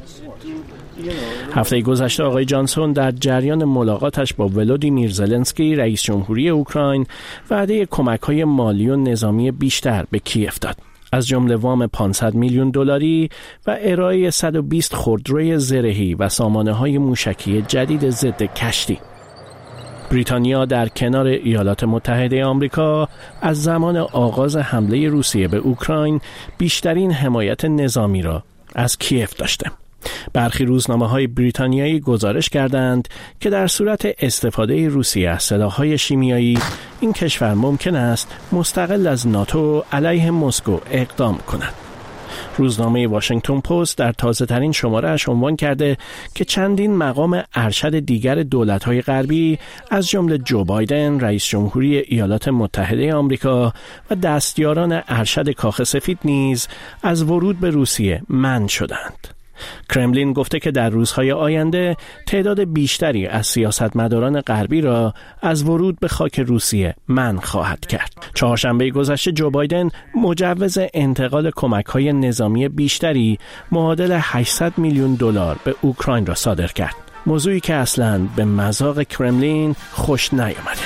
هفته گذشته آقای جانسون در جریان ملاقاتش با ولودیمیر زلنسکی رئیس جمهوری اوکراین وعده کمک‌های مالی و نظامی بیشتر به کیف داد، از جمله وام پانصد میلیون دلاری و ارائه صد و بیست خودروی زرهی و سامانه‌های موشکی جدید ضد کشتی. بریتانیا در کنار ایالات متحده آمریکا از زمان آغاز حمله روسیه به اوکراین بیشترین حمایت نظامی را از کیف داشته. برخی روزنامه‌های بریتانیایی گزارش کردند که در صورت استفاده روسیه از سلاح‌های شیمیایی این کشور ممکن است مستقل از ناتو علیه مسکو اقدام کند. روزنامه واشنگتن پست در تازه‌ترین شماره‌اش عنوان کرده که چندین مقام ارشد دیگر دولت‌های غربی از جمله جو بایدن رئیس جمهوری ایالات متحده آمریکا و دستیاران ارشد کاخ سفید نیز از ورود به روسیه منع شدند. کرملین گفته که در روزهای آینده تعداد بیشتری از سیاستمداران غربی را از ورود به خاک روسیه منع خواهد کرد. چهارشنبه گذشته جو بایدن مجوز انتقال کمک‌های نظامی بیشتری معادل هشتصد میلیون دلار به اوکراین را صادر کرد. موضوعی که اصلاً به مذاق کرملین خوش نیامده.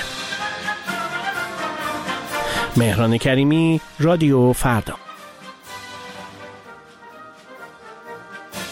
مهران کریمی، رادیو فردا.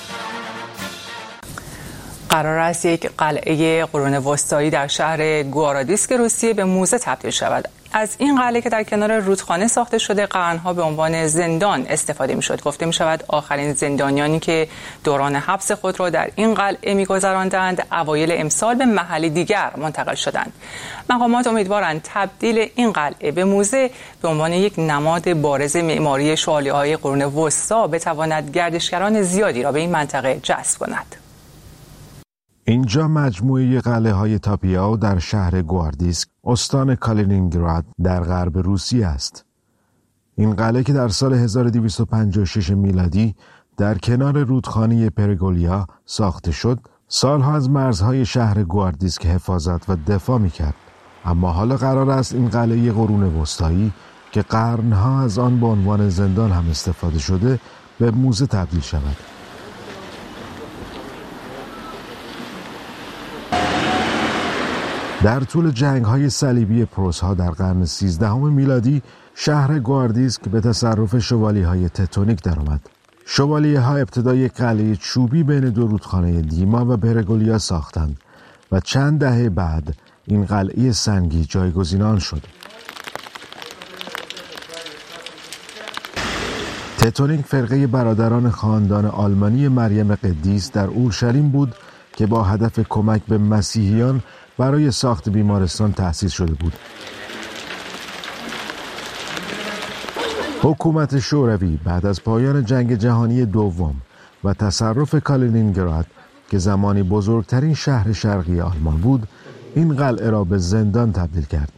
قرار است یک قلعه قرون وسطایی در شهر گوارادیسک روسیه به موزه تبدیل شود. از این قلعه که در کنار رودخانه ساخته شده قرنها به عنوان زندان استفاده می‌شد. گفته می‌شود آخرین زندانیانی که دوران حبس خود را در این قلعه می‌گذراندند اوایل امسال به محلی دیگر منتقل شدند. مقامات امیدوارند تبدیل این قلعه به موزه به عنوان یک نماد بارز معماری شوالیه‌های قرون وسطا بتواند گردشگران زیادی را به این منطقه جذب کند. اینجا مجموعه قلعه‌های تاپیاو در شهر گواردیسک، استان کالینینگراد در غرب روسیه است. این قلعه که در سال هزار و دویست و پنجاه و شش میلادی در کنار رودخانه پرگولیا ساخته شد، سالها از مرزهای شهر گواردیسک حفاظت و دفاع می‌کرد. اما حالا قرار است این قلعه قرون وسطایی که قرنها از آن به عنوان زندان هم استفاده شده به موزه تبدیل شود. در طول جنگ‌های صلیبی پروس‌ها در قرن سیزدهم میلادی شهر گواردیسک به تصرف شوالیه‌های تتونیک درآمد. شوالیه‌ها ابتدا یک قلعه چوبی بین دو رودخانه دیما و پرگولیا ساختند و چند دهه بعد این قلعه سنگی جایگزین آن شد. تتونیک فرقه برادران خاندان آلمانی مریم قدیس در اورشلیم بود که با هدف کمک به مسیحیان برای ساخت بیمارستان تأسیس شده بود. حکومت شوروی بعد از پایان جنگ جهانی دوم و تصرف کالینینگراد که زمانی بزرگترین شهر شرقی آلمان بود، این قلعه را به زندان تبدیل کرد.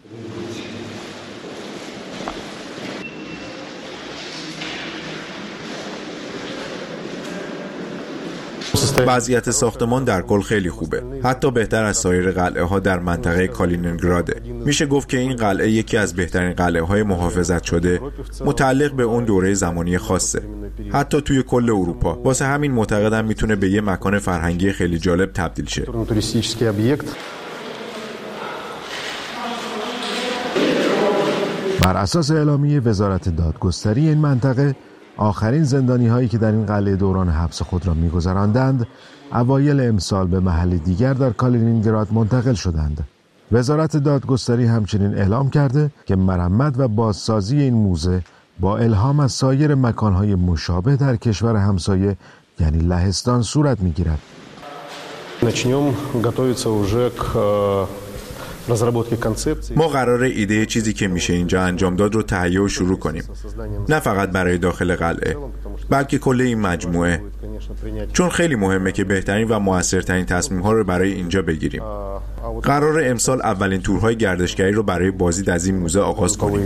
وضعیت ساختمان در کل خیلی خوبه، حتی بهتر از سایر قلعه ها در منطقه کالینینگراده. میشه گفت که این قلعه یکی از بهترین قلعه های محافظت شده متعلق به اون دوره زمانی خاصه، حتی توی کل اروپا. واسه همین معتقدم میتونه به یه مکان فرهنگی خیلی جالب تبدیل شه. بر اساس اعلامیه وزارت دادگستری این منطقه، آخرین زندانی هایی که در این قلعه دوران حبس خود را می‌گذراندند، اوایل امسال به محل دیگر در کالینینگراد منتقل شدند. وزارت دادگستری همچنین اعلام کرده که مرمت و بازسازی این موزه با الهام از سایر مکان‌های مشابه در کشور همسایه یعنی لهستان صورت می‌گیرد. ما قراره ایده چیزی که میشه اینجا انجام داد رو تهیه و شروع کنیم، نه فقط برای داخل قلعه بلکه کل این مجموعه، چون خیلی مهمه که بهترین و موثرترین تصمیم ها رو برای اینجا بگیریم. قراره امسال اولین تورهای گردشگری رو برای بازدید از این موزه آغاز کنیم.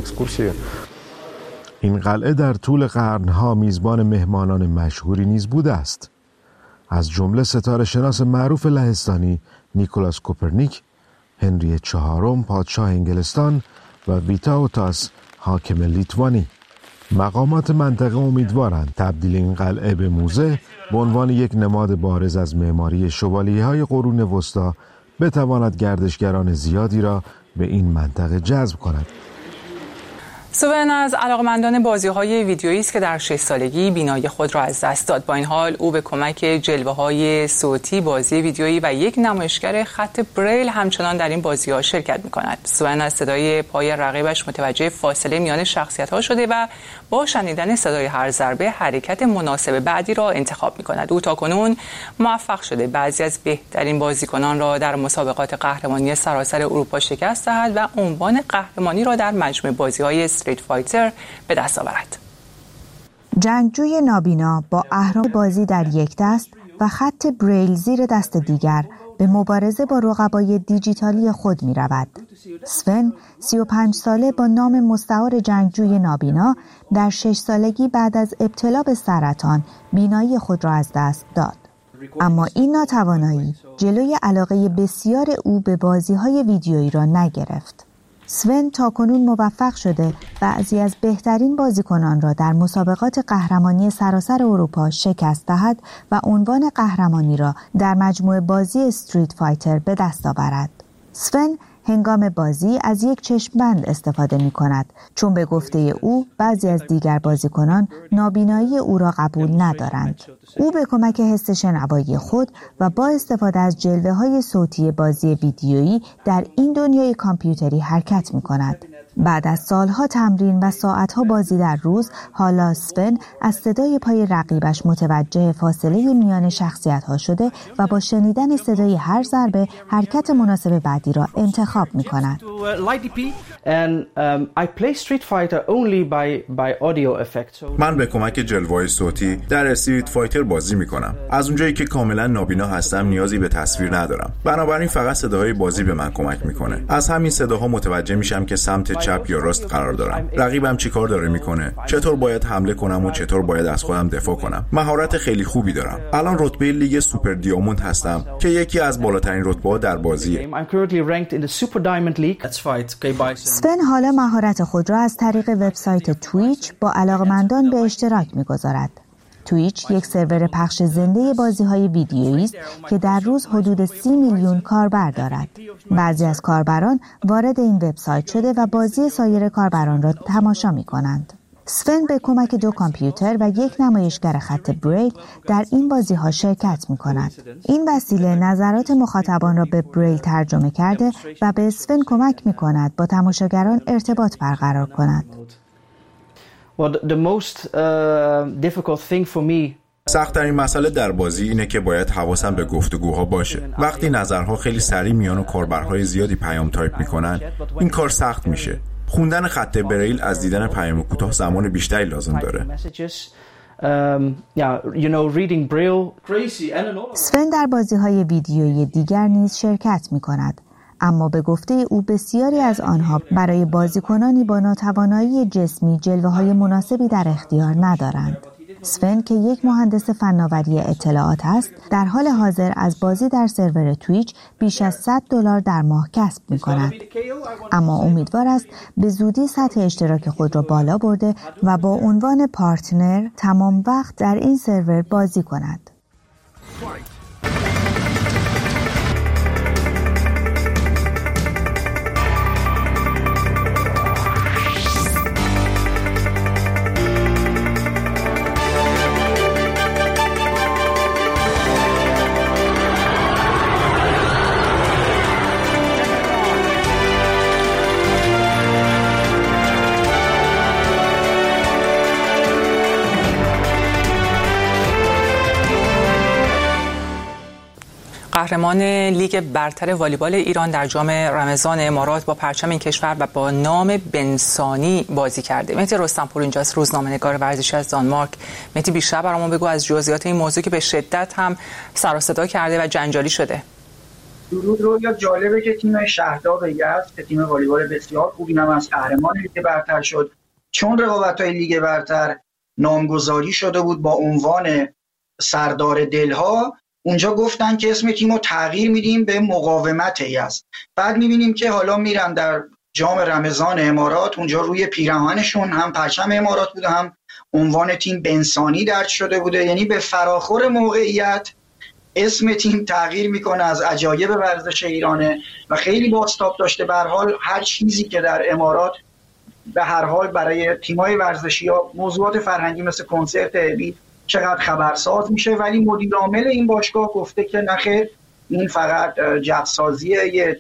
این قلعه در طول قرنها میزبان مهمانان مشهوری نیز بوده است، از جمله ستاره شناس معروف لهستانی نیکولاس کوپرنیک، هنری چهارم پادشاه انگلستان و ویتاوتاس حاکم لیتوانی. مقامات منطقه امیدوارند تبدیل این قلعه به موزه به عنوان یک نماد بارز از معماری شوالیه‌های قرون وسطا بتواند گردشگران زیادی را به این منطقه جذب کند. سوون از علاقمندان بازی‌های ویدیویی است که در شش سالگی بینایی خود را از دست داد. با این حال او به کمک جلوه‌های صوتی، بازی ویدیویی و یک نمایشگر خط بریل همچنان در این بازی‌ها شرکت می‌کند. سوون از صدای پای رقیبش متوجه فاصله میان شخصیت‌ها شده و با شنیدن صدای هر ضربه حرکت مناسب بعدی را انتخاب می‌کند. او تاکنون موفق شده بعضی از بهترین بازیکنان را در مسابقات قهرمانی سراسر اروپا شکست دهد و عنوان قهرمانی را در مجموعه بازی‌های استریت فایتر به دست آورد. جنگجوی نابینا با اهرم بازی در یک دست و خط بریل زیر دست دیگر به مبارزه با رقبای دیجیتالی خود می رود. سون سی و پنج ساله با نام مستعار جنگجوی نابینا در شش سالگی بعد از ابتلا به سرطان بینایی خود را از دست داد. اما این ناتوانایی جلوی علاقه بسیار او به بازی‌های ویدیویی را نگرفت. سون تاکنون موفق شده بعضی از بهترین بازیکنان را در مسابقات قهرمانی سراسر اروپا شکست دهد و عنوان قهرمانی را در مجموعه بازی استریت فایتر به دست آورد. سون هنگام بازی از یک چشمبند استفاده می کند چون به گفته او بعضی از دیگر بازیکنان نابینایی او را قبول ندارند. او به کمک حس شنوایی خود و با استفاده از جلوه‌های صوتی بازی ویدیویی در این دنیای کامپیوتری حرکت می کند. بعد از سالها تمرین و ساعتها بازی در روز، حالا اسفن از صدای پای رقیبش متوجه فاصله میان شخصیت‌ها شده و با شنیدن صدای هر ضربه حرکت مناسب بعدی را انتخاب می‌کند. من به کمک جلوه‌های صوتی در استریت فایتر بازی می‌کنم. از اونجایی که کاملا نابینا هستم نیازی به تصویر ندارم. بنابراین فقط صداهای بازی به من کمک می‌کنه. از همین صداها متوجه میشم که سمت چپ یا راست قرار دارم، رقیبم چی کار داره میکنه، چطور باید حمله کنم و چطور باید از خودم دفاع کنم. مهارت خیلی خوبی دارم. الان رتبه لیگ سوپر دیاموند هستم که یکی از بالاترین رتبه‌ها در بازیه. اسفن حالا مهارت خود را از طریق وبسایت تویچ با علاقمندان به اشتراک میگذارد. تویچ یک سرور پخش زنده بازی‌های ویدیویی است که در روز حدود سی میلیون کاربر دارد. بعضی از کاربران وارد این وبسایت شده و بازی سایر کاربران را تماشا می‌کنند. اسفن به کمک دو کامپیوتر و یک نمایشگر خط بریل در این بازی‌ها شرکت می‌کند. این وسیله نظرات مخاطبان را به بریل ترجمه کرده و به اسفن کمک می‌کند با تماشاگران ارتباط برقرار کند. سخت‌ترین مسئله در بازی اینه که باید حواسم به گفتگوها باشه. وقتی نظرها خیلی سریع میان و کاربرهای زیادی پیام تایپ میکنن، این کار سخت میشه. خوندن خط بریل از دیدن پیام کوتاه زمان بیشتری لازم داره. اسفن در بازی‌های ویدیویی دیگر نیز شرکت میکند. اما به گفته او بسیاری از آنها برای بازیکنانی با ناتوانایی جسمی جلوه‌های مناسبی در اختیار ندارند. اسفن که یک مهندس فناوری اطلاعات است، در حال حاضر از بازی در سرور تویچ بیش از صد دلار در ماه کسب می‌کند. اما امیدوار است به زودی سطح اشتراک خود را بالا برده و با عنوان پارتنر تمام وقت در این سرور بازی کند. قهرمان لیگ برتر والیبال ایران در جام رمضان امارات با پرچم این کشور و با نام بنسانی بازی کرده. مهدی رستمپور اینجاست، روزنامه‌نگار ورزشی از دانمارک. مهدی بیشتر برامون بگو از جزئیات این موضوع که به شدت هم سر و صدا کرده و جنجالی شده. درود رو یا جالبه که تیم شهردار یزد که تیم والیبال بسیار خوبی هم از قهرمان لیگ برتر شد، چون رقابت‌های لیگ برتر نامگذاری شده بود با عنوان سردار دلها، اونجا گفتن که اسم تیمو تغییر میدیم به مقاومت یزد. بعد میبینیم که حالا میرن در جام رمضان امارات، اونجا روی پیراهنشون هم پرچم امارات بوده هم عنوان تیم بنسانی درج شده بوده. یعنی به فراخور موقعیت اسم تیم تغییر میکنه، از عجایب ورزش ایرانه و خیلی بازتاب داشته. به هر حال هر چیزی که در امارات به هر حال برای تیمای ورزشی ها موضوعات فرهنگی مثل کنسرت عیدی چقدر خبرساز میشه، ولی مدیر عامل این باشگاه گفته که نخیر، این فقط جعبه‌سازی یه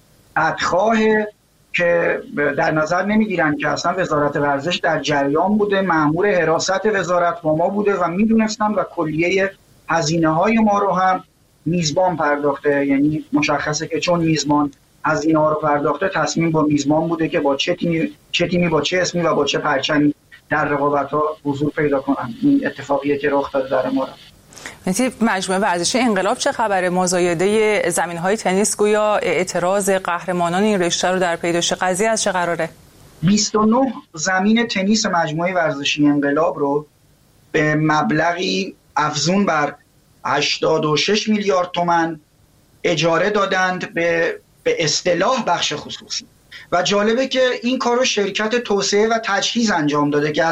ادخواهه که در نظر نمیگیرن که اصلا وزارت ورزش در جریان بوده، مأمور حراست وزارت با ما بوده و میدونستن و کلیه هزینه های ما رو هم میزبان پرداخته. یعنی مشخصه که چون میزبان هزینه ها رو پرداخته، تصمیم با میزبان بوده که با چه تیمی چه تیمی با چه اسمی و با چه پرچمی در رقابت‌ها حضور پیدا کنن. این اتفاقیه که رخ داده در امارات. مثل مجموعه ورزشی انقلاب چه خبره؟ مزایده زمین‌های تنیس گویا اعتراض قهرمانان این رشته رو در پی داشته. قضیه از چه قراره؟ بیست و نه زمین تنیس مجموعه ورزشی انقلاب رو به مبلغی افزون بر هشتاد و شش میلیارد تومان اجاره دادند به به اصطلاح بخش خصوصی. و جالبه که این کارو شرکت توسعه و تجهیز انجام داده که از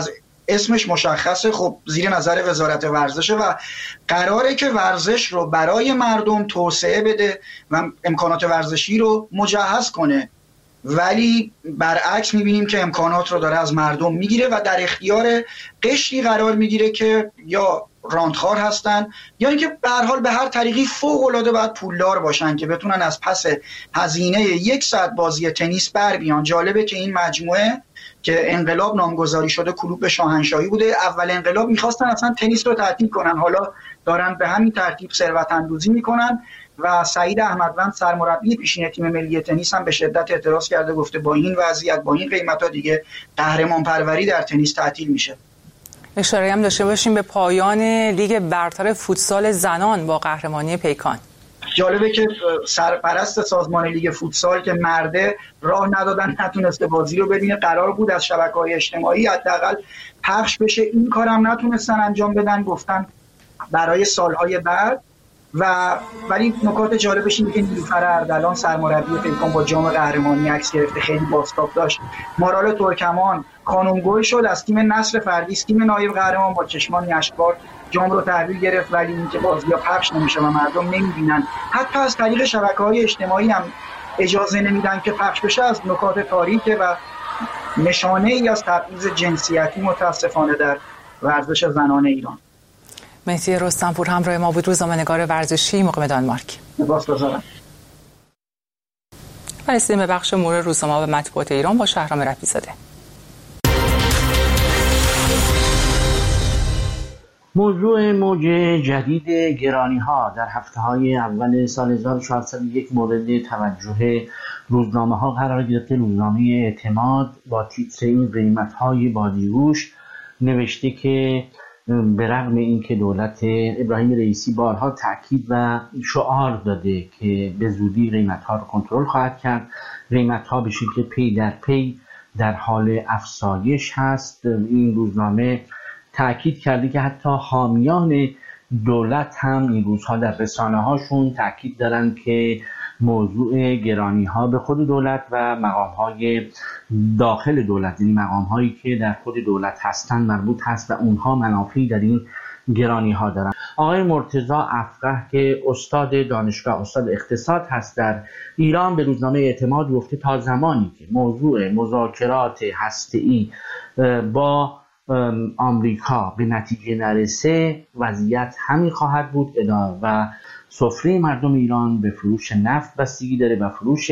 اسمش مشخصه، خب زیر نظر وزارت ورزشه و قراره که ورزش رو برای مردم توسعه بده و امکانات ورزشی رو مجهز کنه، ولی برعکس میبینیم که امکانات رو داره از مردم میگیره و در اختیار قشری قرار میگیره که یا راندخوار هستن یا اینکه به هر حال به هر طریقی فوق العاده باید پولدار باشن که بتونن از پس هزینه یک ساعت بازی تنیس بر بیان. جالبه که این مجموعه که انقلاب نامگذاری شده کلوب شاهنشاهی بوده، اول انقلاب میخواستن اصلا تنیس رو تعطیل کنن، حالا دارن به همین ترتیب ثروت اندوزی میکنن و سعید احمدوند سرمربی پیشین تیم ملی تنیس هم به شدت اعتراض کرده، گفته با این وضعیت با این قیمتا دیگه قهرمان پروری در تنیس تعطیل میشه. اشاره هم داشته باشیم به پایان لیگ برتر فوتسال زنان با قهرمانی پیکان. جالبه که سرپرست سازمان لیگ فوتسال که مرده راه ندادن، نتونسته بازی رو ببینه، قرار بود از شبکه‌های اجتماعی حداقل پخش بشه، این کارم نتونستن انجام بدن، گفتن برای سالهای بعد. و ولی نکات جالبش اینه که نیلوفر اردلان سرمربی پیکان با جام قهرمانی عکس گرفته، خیلی بازتاب داشت. مارال ترکمان کانونگوی شد از تیم نصر فردیس، تیم نایب قهرمان با چشمان اشکبار جام رو تحویل گرفت، ولی اینکه بازی‌ها پخش نمیشه و مردم نمی‌بینن، حتی از طریق شبکه‌های اجتماعی هم اجازه نمیدن که پخش بشه، از نکات تاریکه و نشانه‌ای از تبعیض جنسیتی متاسفانه در ورزش زنان ایران. مهدی رستمپور همراه ما بود، روزنامه‌نگار ورزشی مقیم دانمارک. سپاسگزارم. و رسیدیم به بخش مرور روزنامه‌ها و مطبوعات ایران با شهرام رفیع‌زاده. موضوع موج جدید گرانی‌ها در هفته‌های اول سال هزار و چهارصد و یک مورد توجه روزنامه‌ها قرار گرفته. روزنامه اعتماد با تیتر این قیمت‌های بازیگوش نوشته که به رغم اینکه دولت ابراهیم رئیسی بارها تاکید و شعار داده که به زودی قیمت‌ها رو کنترل خواهد کرد، قیمت‌ها به شکل پی در پی در حال افزایش هست. این روزنامه تاکید کرده که حتی حامیان دولت هم این روزها در رسانه‌هاشون تاکید دارن که موضوع گرانی‌ها به خود دولت و مقام‌های داخل دولت، یعنی مقام‌هایی که در خود دولت هستن مربوط هست و اونها منافعی در این گرانی‌ها دارن. آقای مرتضی افقه که استاد دانشگاه، استاد اقتصاد هست در ایران، به روزنامه اعتماد گفته تا زمانی که موضوع مذاکرات هسته‌ای با آمریکا به نتیجه نرسه وضعیت همین خواهد بود و سفره مردم ایران به فروش نفت بستگی داره و فروش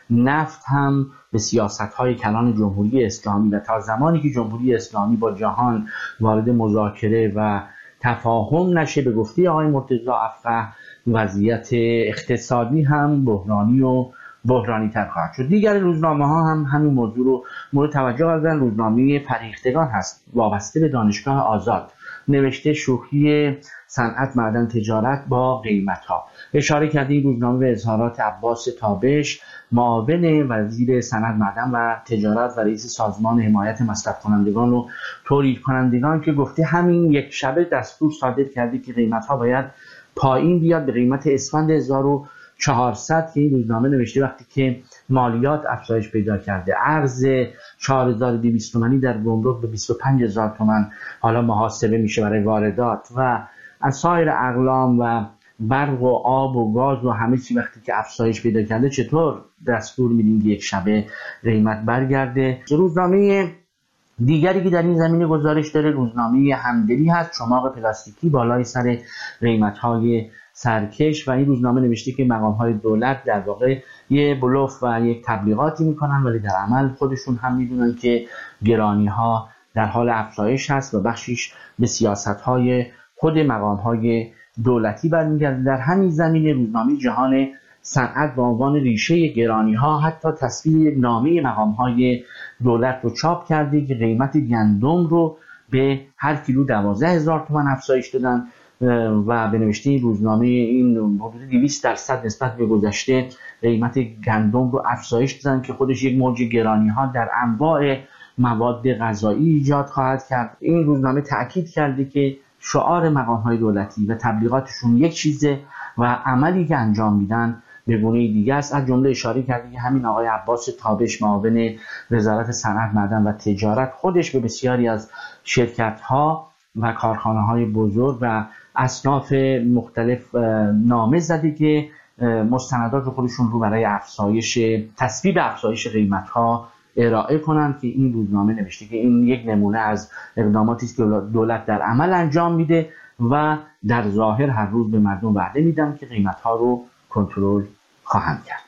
نفت هم به سیاست‌های کلان جمهوری اسلامی و تا زمانی که جمهوری اسلامی با جهان وارد مذاکره و تفاهم نشه، به گفته آقای مرتضی افقه وضعیت اقتصادی هم بحرانی و بحرانی تر خواهد شد. دیگر روزنامه ها هم همین موضوع رو مورد توجه قرار. روزنامه پریختگان هست وابسته به دانشگاه آزاد، نوشته شوخی صنعت معدن تجارت با قیمت ها. اشاره کرده این روزنامه به اظهارات عباس تابش، معاون وزیر صنعت معدن و تجارت و رئیس سازمان حمایت مصرف کنندگان و تولید کنندگان که گفته همین یک شبه دستور صادر کرده که قیمت ها باید پایین بیاد به قیمت اسفند هزار و چهارصد که این روزنامه نوشته وقتی که مالیات افزایش پیدا کرده، ارز چهار هزار و دویست تومانی در گمرک به بیست و پنج هزار تومان حالا محاسبه میشه برای واردات و از سایر اقلام و برق و آب و گاز و همه چی وقتی که افزایش پیدا کرده، چطور دستور میدین که یک شبه قیمت برگرده؟ روزنامه دیگری که در این زمینه گزارش داره روزنامه همدلی هست، چماق پلاستیکی بالای سر قیمت‌های سرکش و این روزنامه نوشته که مقام‌های دولت در واقع یه بلوف و یک تبلیغاتی میکنن ولی در عمل خودشون هم میدونن که گرانی‌ها در حال افزایش هست و بخشیش به سیاست‌های خود مقام‌های دولتی برمیگرده. در همین زمینه روزنامه جهان صنعت با عنوان ریشه گرانی‌ها حتی تصویر نامه مقام‌های دولت رو چاپ کرده که قیمت گندم رو به هر کیلو دوازده هزار تومان افزایش دادن و به نوشته این روزنامه این حدود دویست درصد نسبت به گذشته قیمت گندم رو افزایش دادن که خودش یک موج گرانی‌ها در انواع مواد غذایی ایجاد خواهد کرد. این روزنامه تأکید کرده که شعار مقام‌های دولتی و تبلیغاتشون یک چیزه و عملی که انجام میدن به گونه دیگه است. از جمله اشاره کرده که همین آقای عباس تابش معاون وزارت صنعت معدن و تجارت خودش به بسیاری از شرکت‌ها و کارخانه‌های بزرگ و اصناف مختلف نامه زده که مستندات رو خودشون رو برای افزایش تسبیب افزایش قیمت‌ها ارائه کنند که این روزنامه نوشته که این یک نمونه از اقداماتی است که دولت در عمل انجام میده و در ظاهر هر روز به مردم وعده میدن که قیمت‌ها رو کنترل خواهند کرد.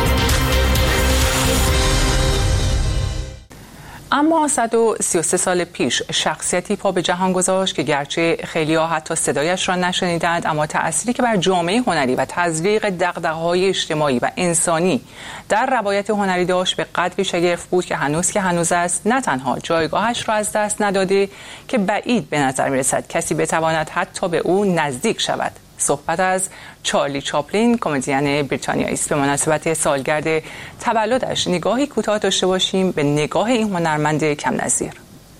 اما صد و سی و سه سال پیش شخصیتی پا به جهان گذاشت که گرچه خیلی‌ها حتی صدایش را نشنیدند، اما تأثیری که بر جامعه هنری و تزریق دغدغه‌های اجتماعی و انسانی در روایت هنری داشت به قدری شگرف بود که هنوز که هنوز است نه تنها جایگاهش را از دست نداده که بعید به نظر می‌رسد کسی بتواند حتی به او نزدیک شود. صحبت از چارلی چاپلین، کمدین بریتانیایی است. به مناسبت سالگرد تولدش نگاهی کوتاه داشته باشیم به نگاه این هنرمند کم نظیر.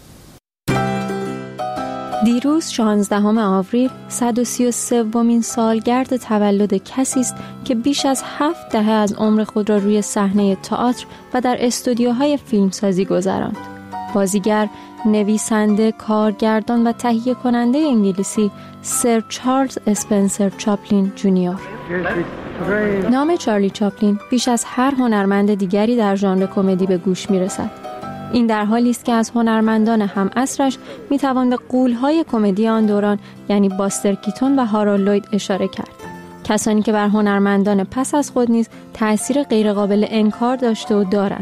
دیروز شانزدهم آوریل صد و سی و سومین سالگرد تولد کسی است که بیش از هفت دهه از عمر خود را روی صحنه تئاتر و در استودیوهای فیلمسازی گذراند. بازیگر، نویسنده، کارگردان و تهیه کننده انگلیسی سر چارلز اسپنسر چاپلین جونیور. نام چارلی چاپلین بیش از هر هنرمند دیگری در ژانر کمدی به گوش می‌رسد. این در حالی است که از هنرمندان هم عصرش می‌توان به غول‌های کمدی آن دوران یعنی باستر کیتون و هارولد لوید اشاره کرد. کسانی که بر هنرمندان پس از خود نیز تأثیر غیرقابل انکار داشته و دارند.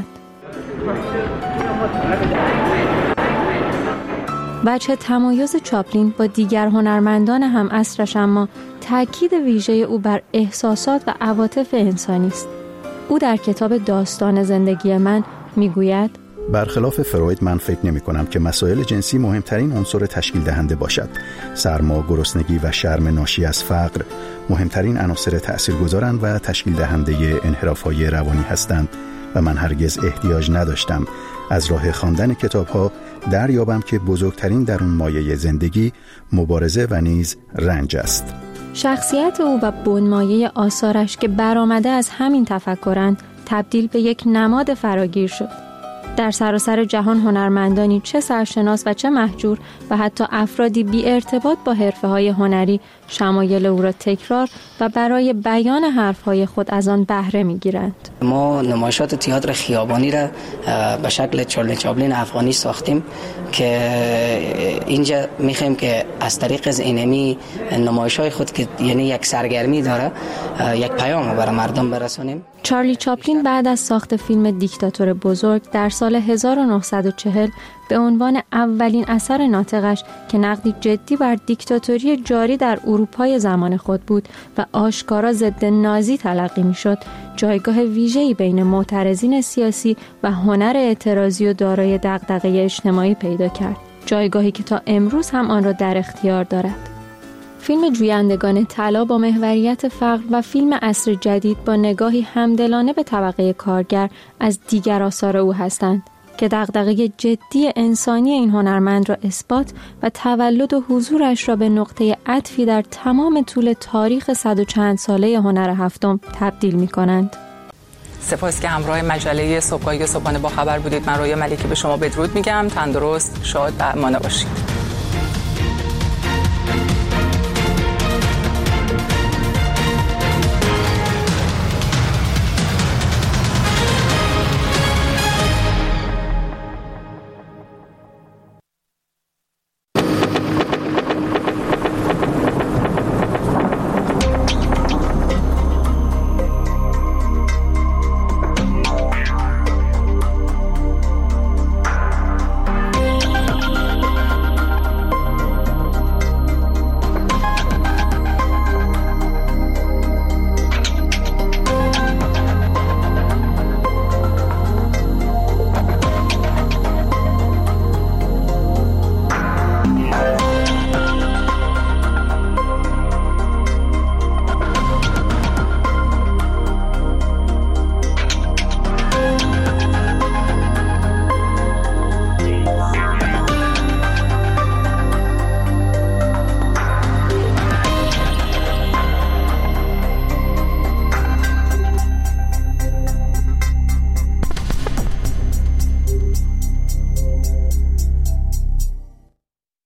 وجه تمایز چاپلین با دیگر هنرمندان هم عصرش اما تأکید ویژه او بر احساسات و عواطف انسانی است. او در کتاب داستان زندگی من میگوید: برخلاف فروید من فکر نمی کنم که مسائل جنسی مهمترین عنصر تشکیل دهنده باشد. سرما، گرسنگی و شرم ناشی از فقر مهمترین عناصر تأثیرگذارند و تشکیل دهنده انحراف‌های روانی هستند و من هرگز احتیاج نداشتم از راه خواندن کتاب‌ها دریابم که بزرگترین درون مایه زندگی مبارزه و نیز رنج است. شخصیت او و بنمایه آثارش که برآمده از همین تفکرند تبدیل به یک نماد فراگیر شد. در سراسر جهان هنرمندانی چه سرشناس و چه مهجور و حتی افرادی بی ارتباط با حرفه‌های هنری شمایل او را تکرار و برای بیان حرفهای خود از آن بهره می‌گیرند. ما نمایشات تئاتر خیابانی را به شکل چارلی چاپلین افغانی ساختیم که اینجا می‌خوایم که از طریق از اینمی نمایش‌های خود که یعنی یک سرگرمی داره یک پیام برای مردم برسونیم. چارلی چاپلین بعد از ساخت فیلم دیکتاتور بزرگ در سال هزار و نهصد و چهل به عنوان اولین اثر ناطقش که نقدی جدی بر دیکتاتوری جاری در اروپای زمان خود بود و آشکارا ضد نازی تلقی می‌شد، جایگاه ویژه‌ای بین معترضین سیاسی و هنر اعتراضی و دارای دغدغه اجتماعی پیدا کرد، جایگاهی که تا امروز هم آن را در اختیار دارد. فیلم جویندگان طلا با محوریت فقر و فیلم عصر جدید با نگاهی همدلانه به طبقه کارگر از دیگر آثار او هستند که دغدغه جدی انسانی این هنرمند را اثبات و تولد و حضورش را به نقطه عطفی در تمام طول تاریخ صد و چند ساله هنر هفتم تبدیل می کنند. سپاس که همراه مجله صبحگاهی صبحانه با خبر بودید. من رویا ملکی به شما بدرود میگم. تندرست، شاد و مانا باشید.